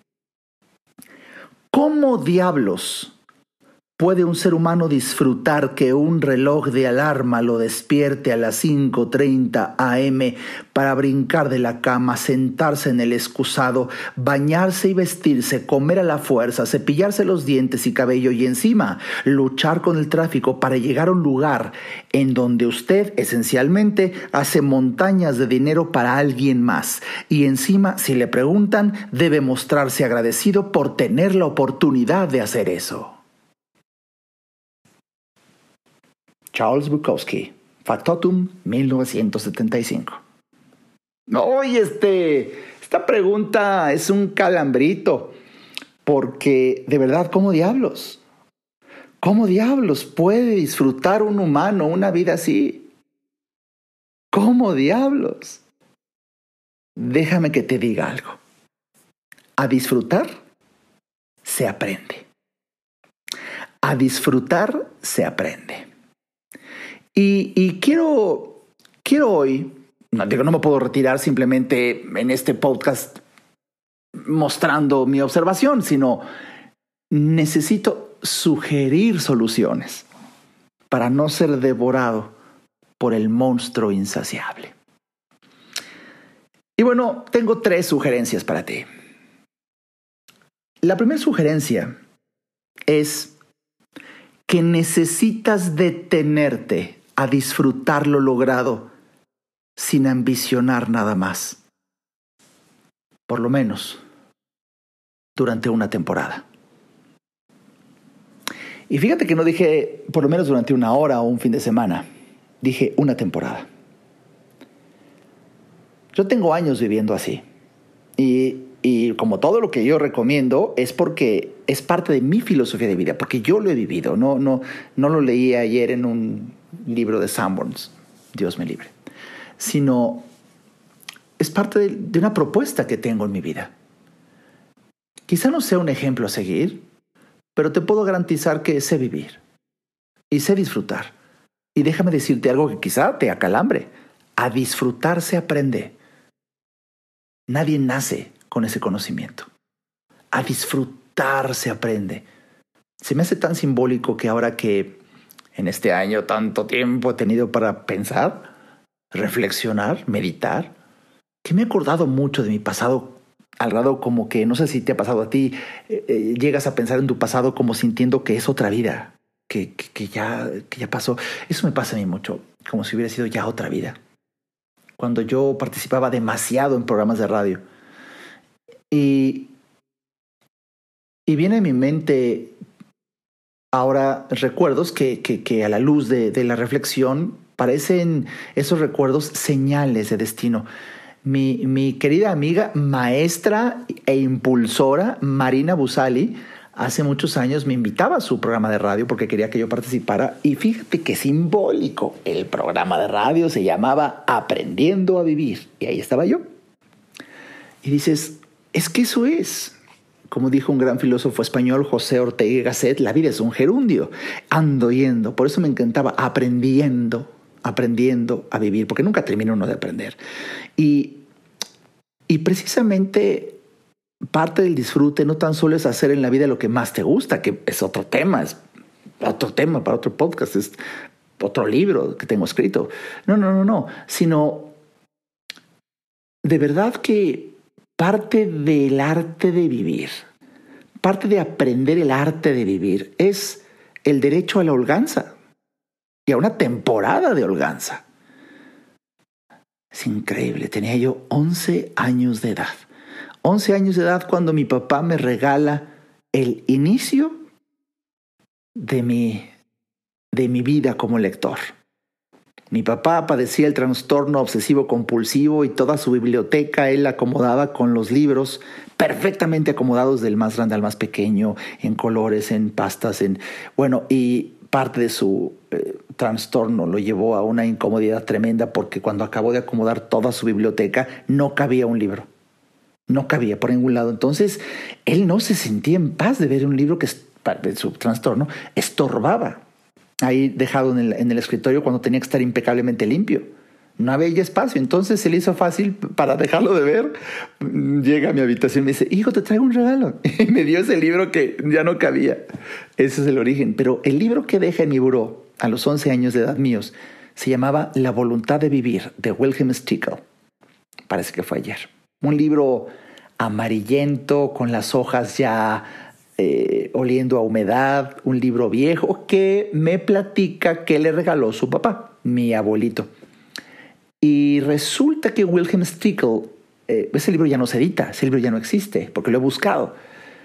¿cómo diablos puede un ser humano disfrutar que un reloj de alarma lo despierte a las 5:30 am para brincar de la cama, sentarse en el excusado, bañarse y vestirse, comer a la fuerza, cepillarse los dientes y cabello y encima luchar con el tráfico para llegar a un lugar en donde usted esencialmente hace montañas de dinero para alguien más? Y encima, si le preguntan, debe mostrarse agradecido por tener la oportunidad de hacer eso. Charles Bukowski, Factotum, 1975. Oye, esta pregunta es un calambrito, porque de verdad, ¿cómo diablos puede disfrutar un humano una vida así? ¿Cómo diablos? Déjame que te diga algo. A disfrutar se aprende. A disfrutar se aprende. Y quiero hoy, no me puedo retirar simplemente en este podcast mostrando mi observación, sino necesito sugerir soluciones para no ser devorado por el monstruo insaciable. Y bueno, tengo 3 sugerencias para ti. La primera sugerencia es que necesitas detenerte a disfrutar lo logrado sin ambicionar nada más. Por lo menos durante una temporada. Y fíjate que no dije por lo menos durante una hora o un fin de semana. Dije una temporada. Yo tengo años viviendo así. Y como todo lo que yo recomiendo es porque es parte de mi filosofía de vida, porque yo lo he vivido. No lo leí ayer en un libro de Sanborns, Dios me libre, sino es parte de una propuesta que tengo en mi vida. Quizá no sea un ejemplo a seguir, pero te puedo garantizar que sé vivir y sé disfrutar. Y déjame decirte algo que quizá te acalambre. A disfrutar se aprende. Nadie nace con ese conocimiento. A disfrutar se aprende. Se me hace tan simbólico que ahora que en este año tanto tiempo he tenido para pensar, reflexionar, meditar, que me he acordado mucho de mi pasado, al grado como que, no sé si te ha pasado a ti, llegas a pensar en tu pasado como sintiendo que es otra vida, que ya pasó. Eso me pasa a mí mucho, como si hubiera sido ya otra vida. Cuando yo participaba demasiado en programas de radio. Y viene a mi mente ahora recuerdos que a la luz de la reflexión parecen esos recuerdos señales de destino. Mi querida amiga, maestra e impulsora Marina Busali, hace muchos años me invitaba a su programa de radio porque quería que yo participara. Y fíjate qué simbólico. El programa de radio se llamaba Aprendiendo a Vivir. Y ahí estaba yo. Y dices, es que eso es. Como dijo un gran filósofo español, José Ortega y Gasset, la vida es un gerundio. Ando yendo. Por eso me encantaba aprendiendo a vivir, porque nunca termina uno de aprender. Y precisamente parte del disfrute no tan solo es hacer en la vida lo que más te gusta, que es otro tema para otro podcast, es otro libro que tengo escrito. No, sino de verdad que parte del arte de vivir, parte de aprender el arte de vivir es el derecho a la holganza y a una temporada de holganza. Es increíble, tenía yo 11 años de edad. 11 años de edad cuando mi papá me regala el inicio de mi vida como lector. Mi papá padecía el trastorno obsesivo compulsivo y toda su biblioteca él la acomodaba con los libros perfectamente acomodados del más grande al más pequeño, en colores, en pastas, y parte de su trastorno lo llevó a una incomodidad tremenda porque cuando acabó de acomodar toda su biblioteca no cabía un libro. No cabía por ningún lado. Entonces, él no se sentía en paz de ver un libro que su trastorno estorbaba. Ahí dejado en el escritorio cuando tenía que estar impecablemente limpio. No había ya espacio. Entonces se le hizo fácil para dejarlo de ver. Llega a mi habitación y me dice, hijo, te traigo un regalo. Y me dio ese libro que ya no cabía. Ese es el origen. Pero el libro que deja en mi buró a los 11 años de edad míos se llamaba La voluntad de vivir, de Wilhelm Stickel. Parece que fue ayer. Un libro amarillento con las hojas ya oliendo a humedad, un libro viejo que me platica que le regaló su papá, mi abuelito. Y resulta que Wilhelm Stickel, ese libro ya no se edita, ese libro ya no existe, porque lo he buscado.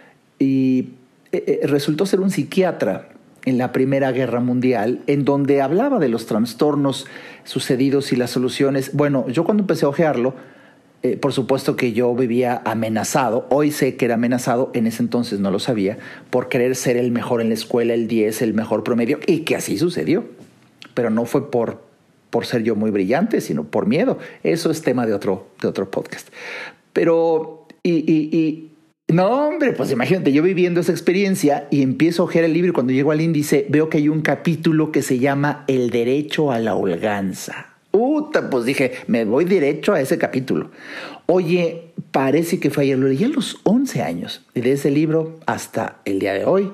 Y resultó ser un psiquiatra en la Primera Guerra Mundial, en donde hablaba de los trastornos sucedidos y las soluciones. Bueno, yo cuando empecé a hojearlo, por supuesto que yo vivía amenazado. Hoy sé que era amenazado, en ese entonces no lo sabía, por querer ser el mejor en la escuela, el 10, el mejor promedio, y que así sucedió. Pero no fue por ser yo muy brillante, sino por miedo. Eso es tema de otro podcast. Pero, no, hombre, pues imagínate, yo viviendo esa experiencia y empiezo a hojear el libro y cuando llego al índice veo que hay un capítulo que se llama El derecho a la holganza. Pues dije, me voy derecho a ese capítulo. Oye, parece que fue ayer, lo leí a los 11 años. Y de ese libro hasta el día de hoy,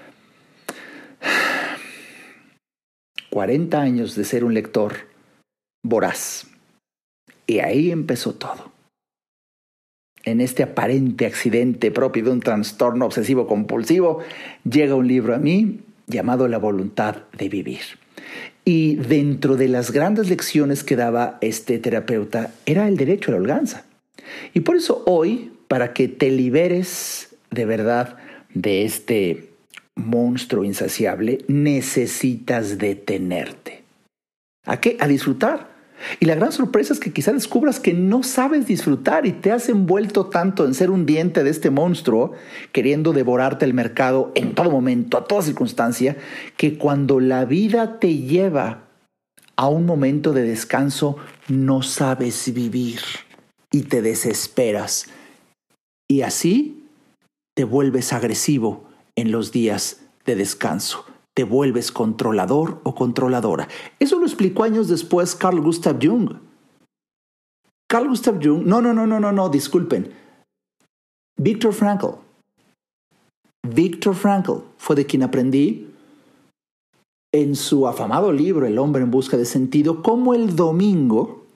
40 años de ser un lector voraz. Y ahí empezó todo. En este aparente accidente propio de un trastorno obsesivo compulsivo, llega un libro a mí llamado La voluntad de vivir. Y dentro de las grandes lecciones que daba este terapeuta era el derecho a la holganza. Y por eso hoy, para que te liberes de verdad de este monstruo insaciable, necesitas detenerte. ¿A qué? A disfrutar. Y la gran sorpresa es que quizá descubras que no sabes disfrutar y te has envuelto tanto en ser un diente de este monstruo, queriendo devorarte el mercado en todo momento, a toda circunstancia, que cuando la vida te lleva a un momento de descanso, no sabes vivir y te desesperas. Y así te vuelves agresivo en los días de descanso. Te vuelves controlador o controladora. Eso lo explicó años después Carl Gustav Jung. Carl Gustav Jung, no, disculpen. Viktor Frankl. Viktor Frankl fue de quien aprendí en su afamado libro El hombre en busca de sentido, cómo el domingo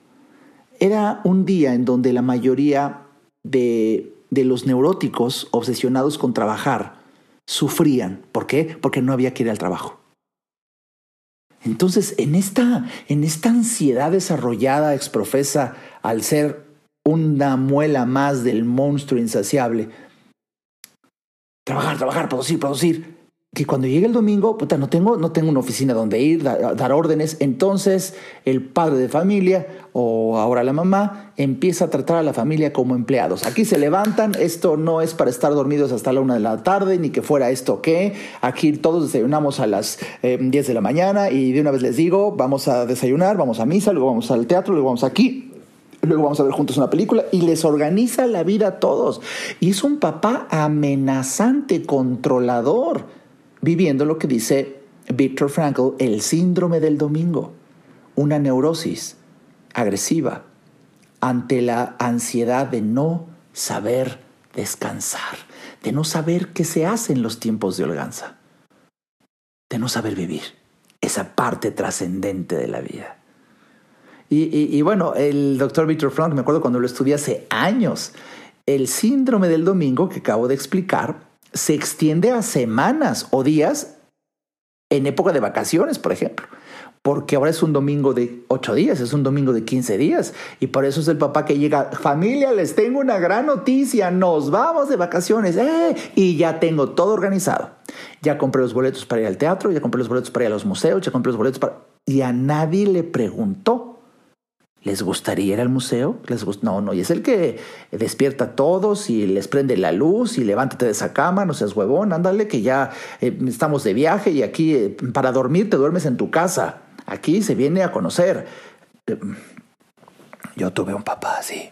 Era un día en donde la mayoría de los neuróticos obsesionados con trabajar sufrían. ¿Por qué? Porque no había que ir al trabajo. Entonces, en esta ansiedad desarrollada, exprofesa, al ser una muela más del monstruo insaciable, trabajar, producir, que cuando llegue el domingo, no tengo una oficina donde ir, dar órdenes. Entonces el padre de familia, o ahora la mamá, empieza a tratar a la familia como empleados. Aquí se levantan, esto no es para estar dormidos hasta la 1 de la tarde, ni que fuera esto que. Aquí todos desayunamos a las 10 de la mañana y de una vez les digo, vamos a desayunar, vamos a misa, luego vamos al teatro, luego vamos aquí. Luego vamos a ver juntos una película y les organiza la vida a todos. Y es un papá amenazante, controlador, viviendo lo que dice Viktor Frankl, el síndrome del domingo. Una neurosis agresiva ante la ansiedad de no saber descansar, de no saber qué se hace en los tiempos de holganza, de no saber vivir esa parte trascendente de la vida. Y bueno, el doctor Viktor Frankl, me acuerdo cuando lo estudié hace años, el síndrome del domingo que acabo de explicar se extiende a semanas o días en época de vacaciones, por ejemplo. Porque ahora es un domingo de 8 días, es un domingo de 15 días. Y por eso es el papá que llega, familia, les tengo una gran noticia, nos vamos de vacaciones. Y ya tengo todo organizado. Ya compré los boletos para ir al teatro, ya compré los boletos para ir a los museos, ya compré los boletos para... Y a nadie le preguntó, ¿les gustaría ir al museo? No, y es el que despierta a todos y les prende la luz y levántate de esa cama, no seas huevón, ándale, que ya estamos de viaje y aquí para dormir te duermes en tu casa. Aquí se viene a conocer. Yo tuve un papá así.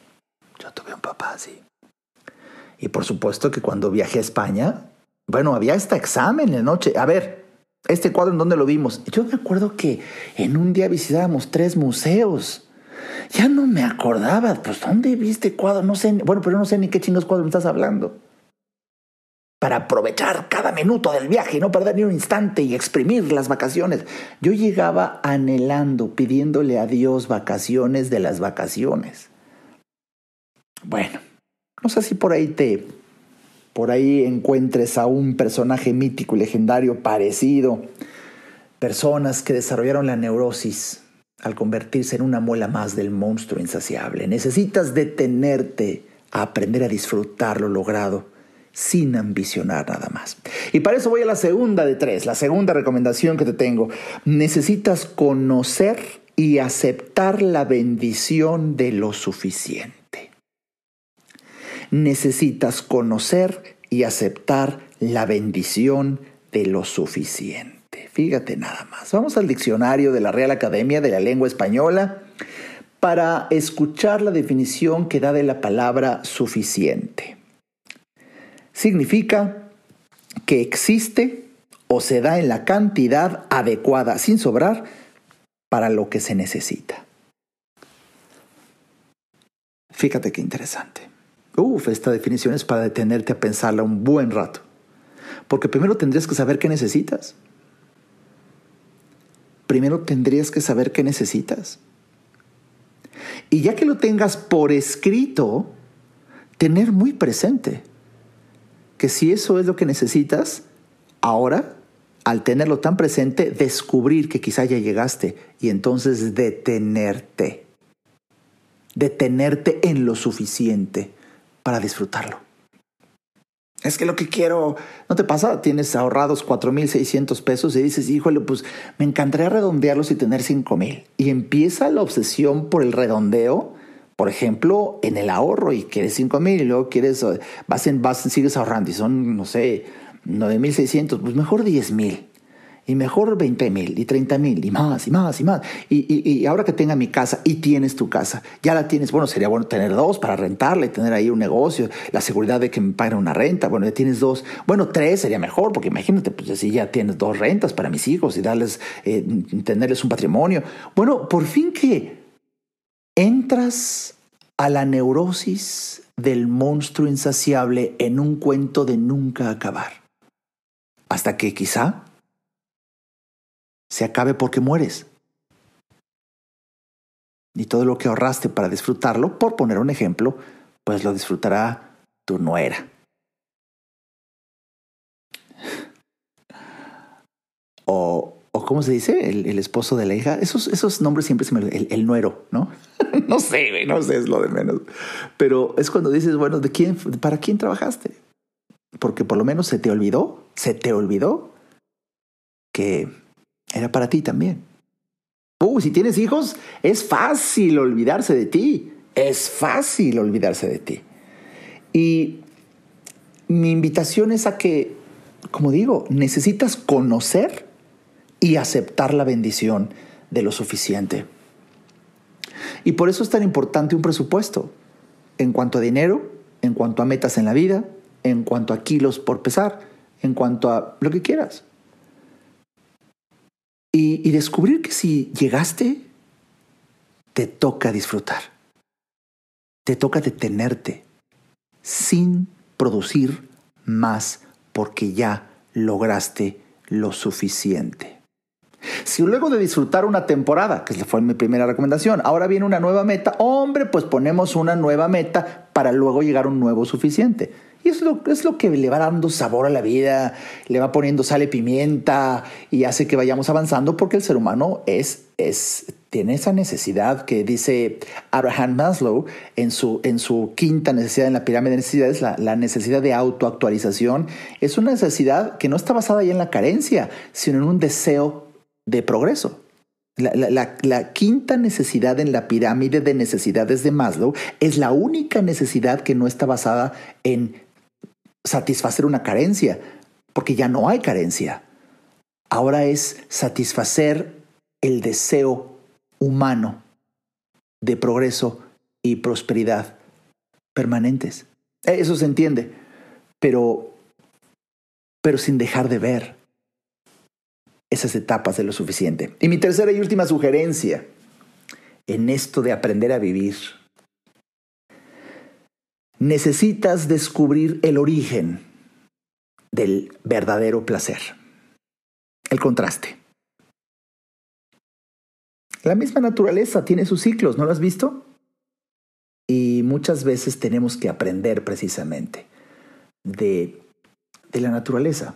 Y por supuesto que cuando viajé a España, bueno, había hasta examen en la noche. A ver, este cuadro, ¿en dónde lo vimos? Yo me acuerdo que en un día visitábamos 3 museos. Ya no me acordaba, pues, ¿dónde viste cuadro? No sé, bueno, pero no sé ni qué chingos cuadro me estás hablando. Para aprovechar cada minuto del viaje y no perder ni un instante y exprimir las vacaciones. Yo llegaba anhelando, pidiéndole a Dios vacaciones de las vacaciones. Bueno, no sé si por ahí encuentres a un personaje mítico y legendario parecido. Personas que desarrollaron la neurosis al convertirse en una muela más del monstruo insaciable. Necesitas detenerte a aprender a disfrutar lo logrado sin ambicionar nada más. Y para eso voy a la segunda de 3, la segunda recomendación que te tengo. Necesitas conocer y aceptar la bendición de lo suficiente. Necesitas conocer y aceptar la bendición de lo suficiente. Fíjate nada más. Vamos al diccionario de la Real Academia de la Lengua Española para escuchar la definición que da de la palabra suficiente. Significa que existe o se da en la cantidad adecuada, sin sobrar, para lo que se necesita. Fíjate qué interesante. Esta definición es para detenerte a pensarla un buen rato. Porque primero tendrías que saber qué necesitas. Y ya que lo tengas por escrito, tener muy presente que si eso es lo que necesitas, ahora, al tenerlo tan presente, descubrir que quizá ya llegaste y entonces detenerte en lo suficiente para disfrutarlo. Es que lo que quiero, ¿no te pasa? Tienes ahorrados 4,600 pesos y dices, híjole, pues me encantaría redondearlos y tener 5,000. Y empieza la obsesión por el redondeo, por ejemplo, en el ahorro, y quieres 5,000 y luego sigues ahorrando y son, no sé, 9,600, pues mejor 10,000. Y mejor 20,000 y 30,000 y más. Y ahora que tenga mi casa y tienes tu casa, ya la tienes. Bueno, sería bueno tener 2 para rentarla y tener ahí un negocio, la seguridad de que me paguen una renta. Bueno, ya tienes 2. Bueno, 3 sería mejor, porque imagínate, pues así ya tienes 2 rentas para mis hijos y tenerles un patrimonio. Bueno, por fin que entras a la neurosis del monstruo insaciable en un cuento de nunca acabar. Hasta que quizá se acabe porque mueres. Y todo lo que ahorraste para disfrutarlo, por poner un ejemplo, pues lo disfrutará tu nuera. O ¿cómo se dice? El esposo de la hija. Esos nombres siempre se me... El nuero, ¿no? No sé, güey, no sé, es lo de menos. Pero es cuando dices, bueno, ¿para quién trabajaste? Porque por lo menos se te olvidó que era para ti también. Si tienes hijos, es fácil olvidarse de ti. Es fácil olvidarse de ti. Y mi invitación es a que, como digo, necesitas conocer y aceptar la bendición de lo suficiente. Y por eso es tan importante un presupuesto. En cuanto a dinero, en cuanto a metas en la vida, en cuanto a kilos por pesar, en cuanto a lo que quieras. Y descubrir que si llegaste, te toca disfrutar. Te toca detenerte sin producir más porque ya lograste lo suficiente. Si luego de disfrutar una temporada, que fue mi primera recomendación, ahora viene una nueva meta, hombre, pues ponemos una nueva meta para luego llegar a un nuevo suficiente. Y es lo que le va dando sabor a la vida, le va poniendo sal y pimienta y hace que vayamos avanzando, porque el ser humano tiene esa necesidad que dice Abraham Maslow en su quinta necesidad en la pirámide de necesidades, la necesidad de autoactualización. Es una necesidad que no está basada ya en la carencia, sino en un deseo de progreso. La quinta necesidad en la pirámide de necesidades de Maslow es la única necesidad que no está basada en satisfacer una carencia, porque ya no hay carencia. Ahora es satisfacer el deseo humano de progreso y prosperidad permanentes. Eso se entiende, pero sin dejar de ver esas etapas de lo suficiente. Y mi tercera y última sugerencia en esto de aprender a vivir: necesitas descubrir el origen del verdadero placer. El contraste. La misma naturaleza tiene sus ciclos, ¿no lo has visto? Y muchas veces tenemos que aprender precisamente de la naturaleza.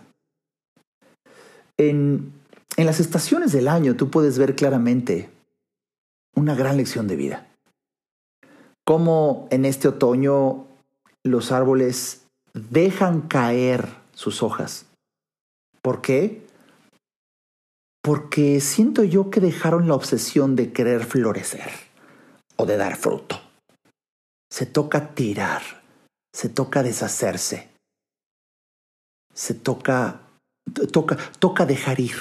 En las estaciones del año tú puedes ver claramente una gran lección de vida. Cómo en este otoño los árboles dejan caer sus hojas. ¿Por qué? Porque siento yo que dejaron la obsesión de querer florecer o de dar fruto. Se toca tirar, se toca deshacerse, se toca dejar ir.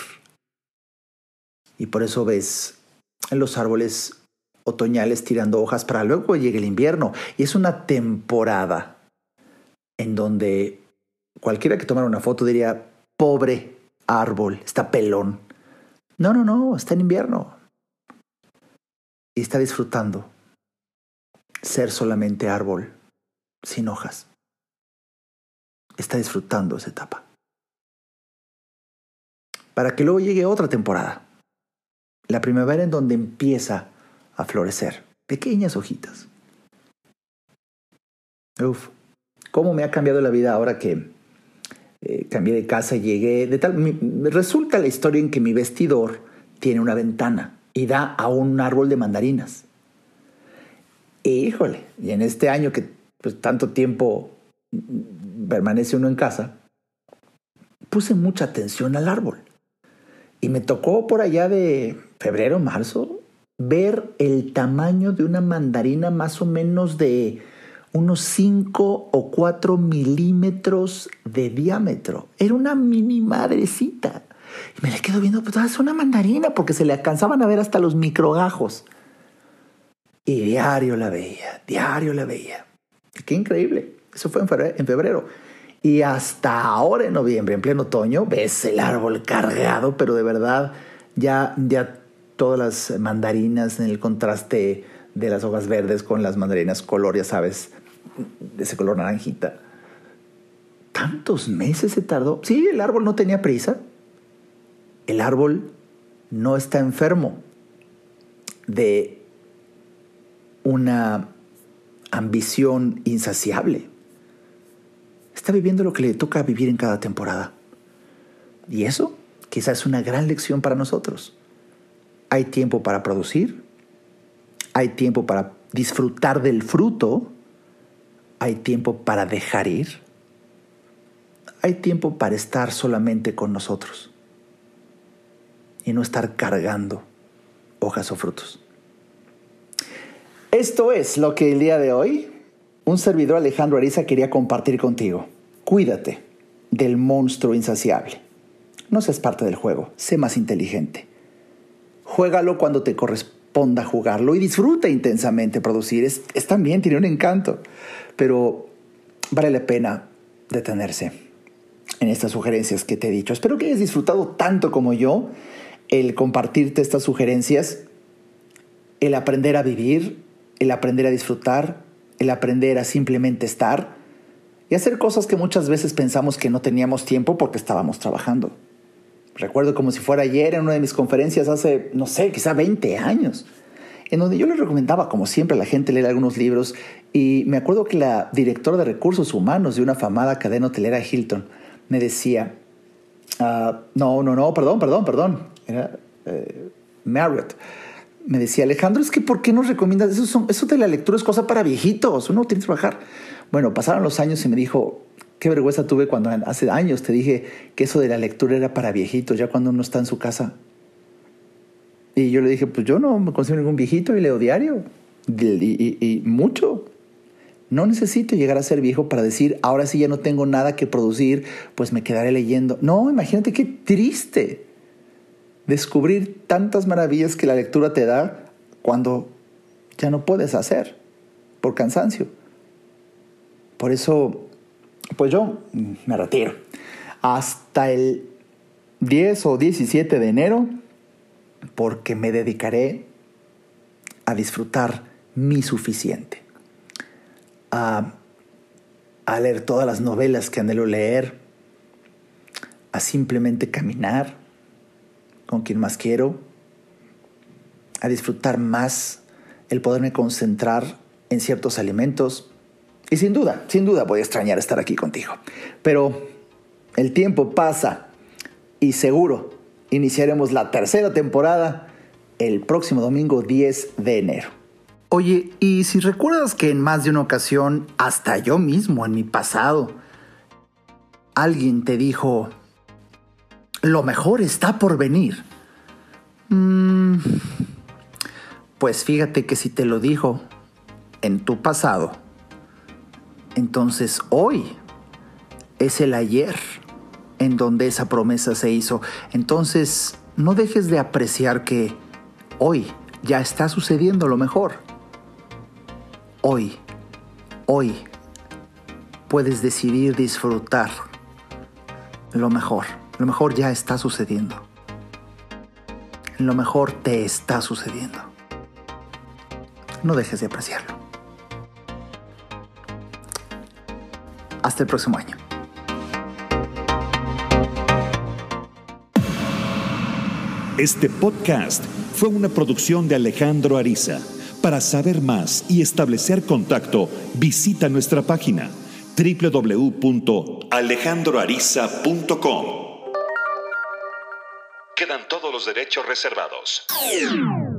Y por eso ves en los árboles otoñales tirando hojas para luego llegue el invierno. Y es una temporada en donde cualquiera que tomara una foto diría: pobre árbol, está pelón. No, está en invierno. Y está disfrutando ser solamente árbol, sin hojas. Está disfrutando esa etapa. Para que luego llegue otra temporada. La primavera, en donde empieza a florecer pequeñas hojitas. Cómo me ha cambiado la vida ahora que cambié de casa y llegué resulta la historia en que mi vestidor tiene una ventana y da a un árbol de mandarinas. Y en este año que pues, tanto tiempo permanece uno en casa, puse mucha atención al árbol. Y me tocó por allá de febrero, marzo, ver el tamaño de una mandarina más o menos de unos 5 o 4 milímetros de diámetro. Era una mini madrecita. Y me la quedo viendo, pues es una mandarina, porque se le alcanzaban a ver hasta los microgajos. Y diario la veía. Qué increíble. Eso fue en febrero. Y hasta ahora en noviembre, en pleno otoño, ves el árbol cargado, pero de verdad ya todas las mandarinas en el contraste de las hojas verdes con las mandarinas color, ya sabes, de ese color naranjita. ¿Tantos meses se tardó? Sí, el árbol no tenía prisa. El árbol no está enfermo de una ambición insaciable. Está viviendo lo que le toca vivir en cada temporada. Y eso quizás es una gran lección para nosotros. Hay tiempo para producir, hay tiempo para disfrutar del fruto, hay tiempo para dejar ir, hay tiempo para estar solamente con nosotros y no estar cargando hojas o frutos. Esto es lo que el día de hoy un servidor, Alejandro Ariza, quería compartir contigo. Cuídate del monstruo insaciable. No seas parte del juego, sé más inteligente. Juégalo cuando te corresponda jugarlo y disfruta intensamente producir. Es también, tiene un encanto, pero vale la pena detenerse en estas sugerencias que te he dicho. Espero que hayas disfrutado tanto como yo el compartirte estas sugerencias, el aprender a vivir, el aprender a disfrutar, el aprender a simplemente estar y hacer cosas que muchas veces pensamos que no teníamos tiempo porque estábamos trabajando. Recuerdo como si fuera ayer en una de mis conferencias hace, no sé, quizá 20 años, en donde yo les recomendaba, como siempre, a la gente leer algunos libros, y me acuerdo que la directora de recursos humanos de una afamada cadena hotelera, Hilton, me decía, perdón, era Marriott. Me decía, Alejandro, es que ¿por qué nos recomiendas eso de la lectura? Es cosa para viejitos, uno tiene que trabajar. Bueno, pasaron los años y me dijo, qué vergüenza tuve cuando hace años te dije que eso de la lectura era para viejitos, ya cuando uno está en su casa. Y yo le dije, pues yo no me considero ningún viejito y leo diario. Y mucho. No necesito llegar a ser viejo para decir, ahora sí ya no tengo nada que producir, pues me quedaré leyendo. No, imagínate qué triste descubrir tantas maravillas que la lectura te da cuando ya no puedes hacer por cansancio. Por eso, pues yo me retiro. Hasta el 10 o 17 de enero, porque me dedicaré a disfrutar mi suficiente. A leer todas las novelas que anhelo leer, a simplemente caminar con quien más quiero, a disfrutar más el poderme concentrar en ciertos alimentos. Y sin duda voy a extrañar estar aquí contigo. Pero el tiempo pasa y seguro iniciaremos la tercera temporada el próximo domingo 10 de enero. Oye, y si recuerdas que en más de una ocasión, hasta yo mismo en mi pasado, alguien te dijo, lo mejor está por venir. Pues fíjate que si te lo dijo en tu pasado, entonces hoy es el ayer en donde esa promesa se hizo. Entonces no dejes de apreciar que hoy ya está sucediendo lo mejor. Hoy puedes decidir disfrutar lo mejor. Lo mejor ya está sucediendo. Lo mejor te está sucediendo. No dejes de apreciarlo. Hasta el próximo año. Este podcast fue una producción de Alejandro Ariza. Para saber más y establecer contacto, visita nuestra página www.alejandroariza.com. Quedan todos los derechos reservados.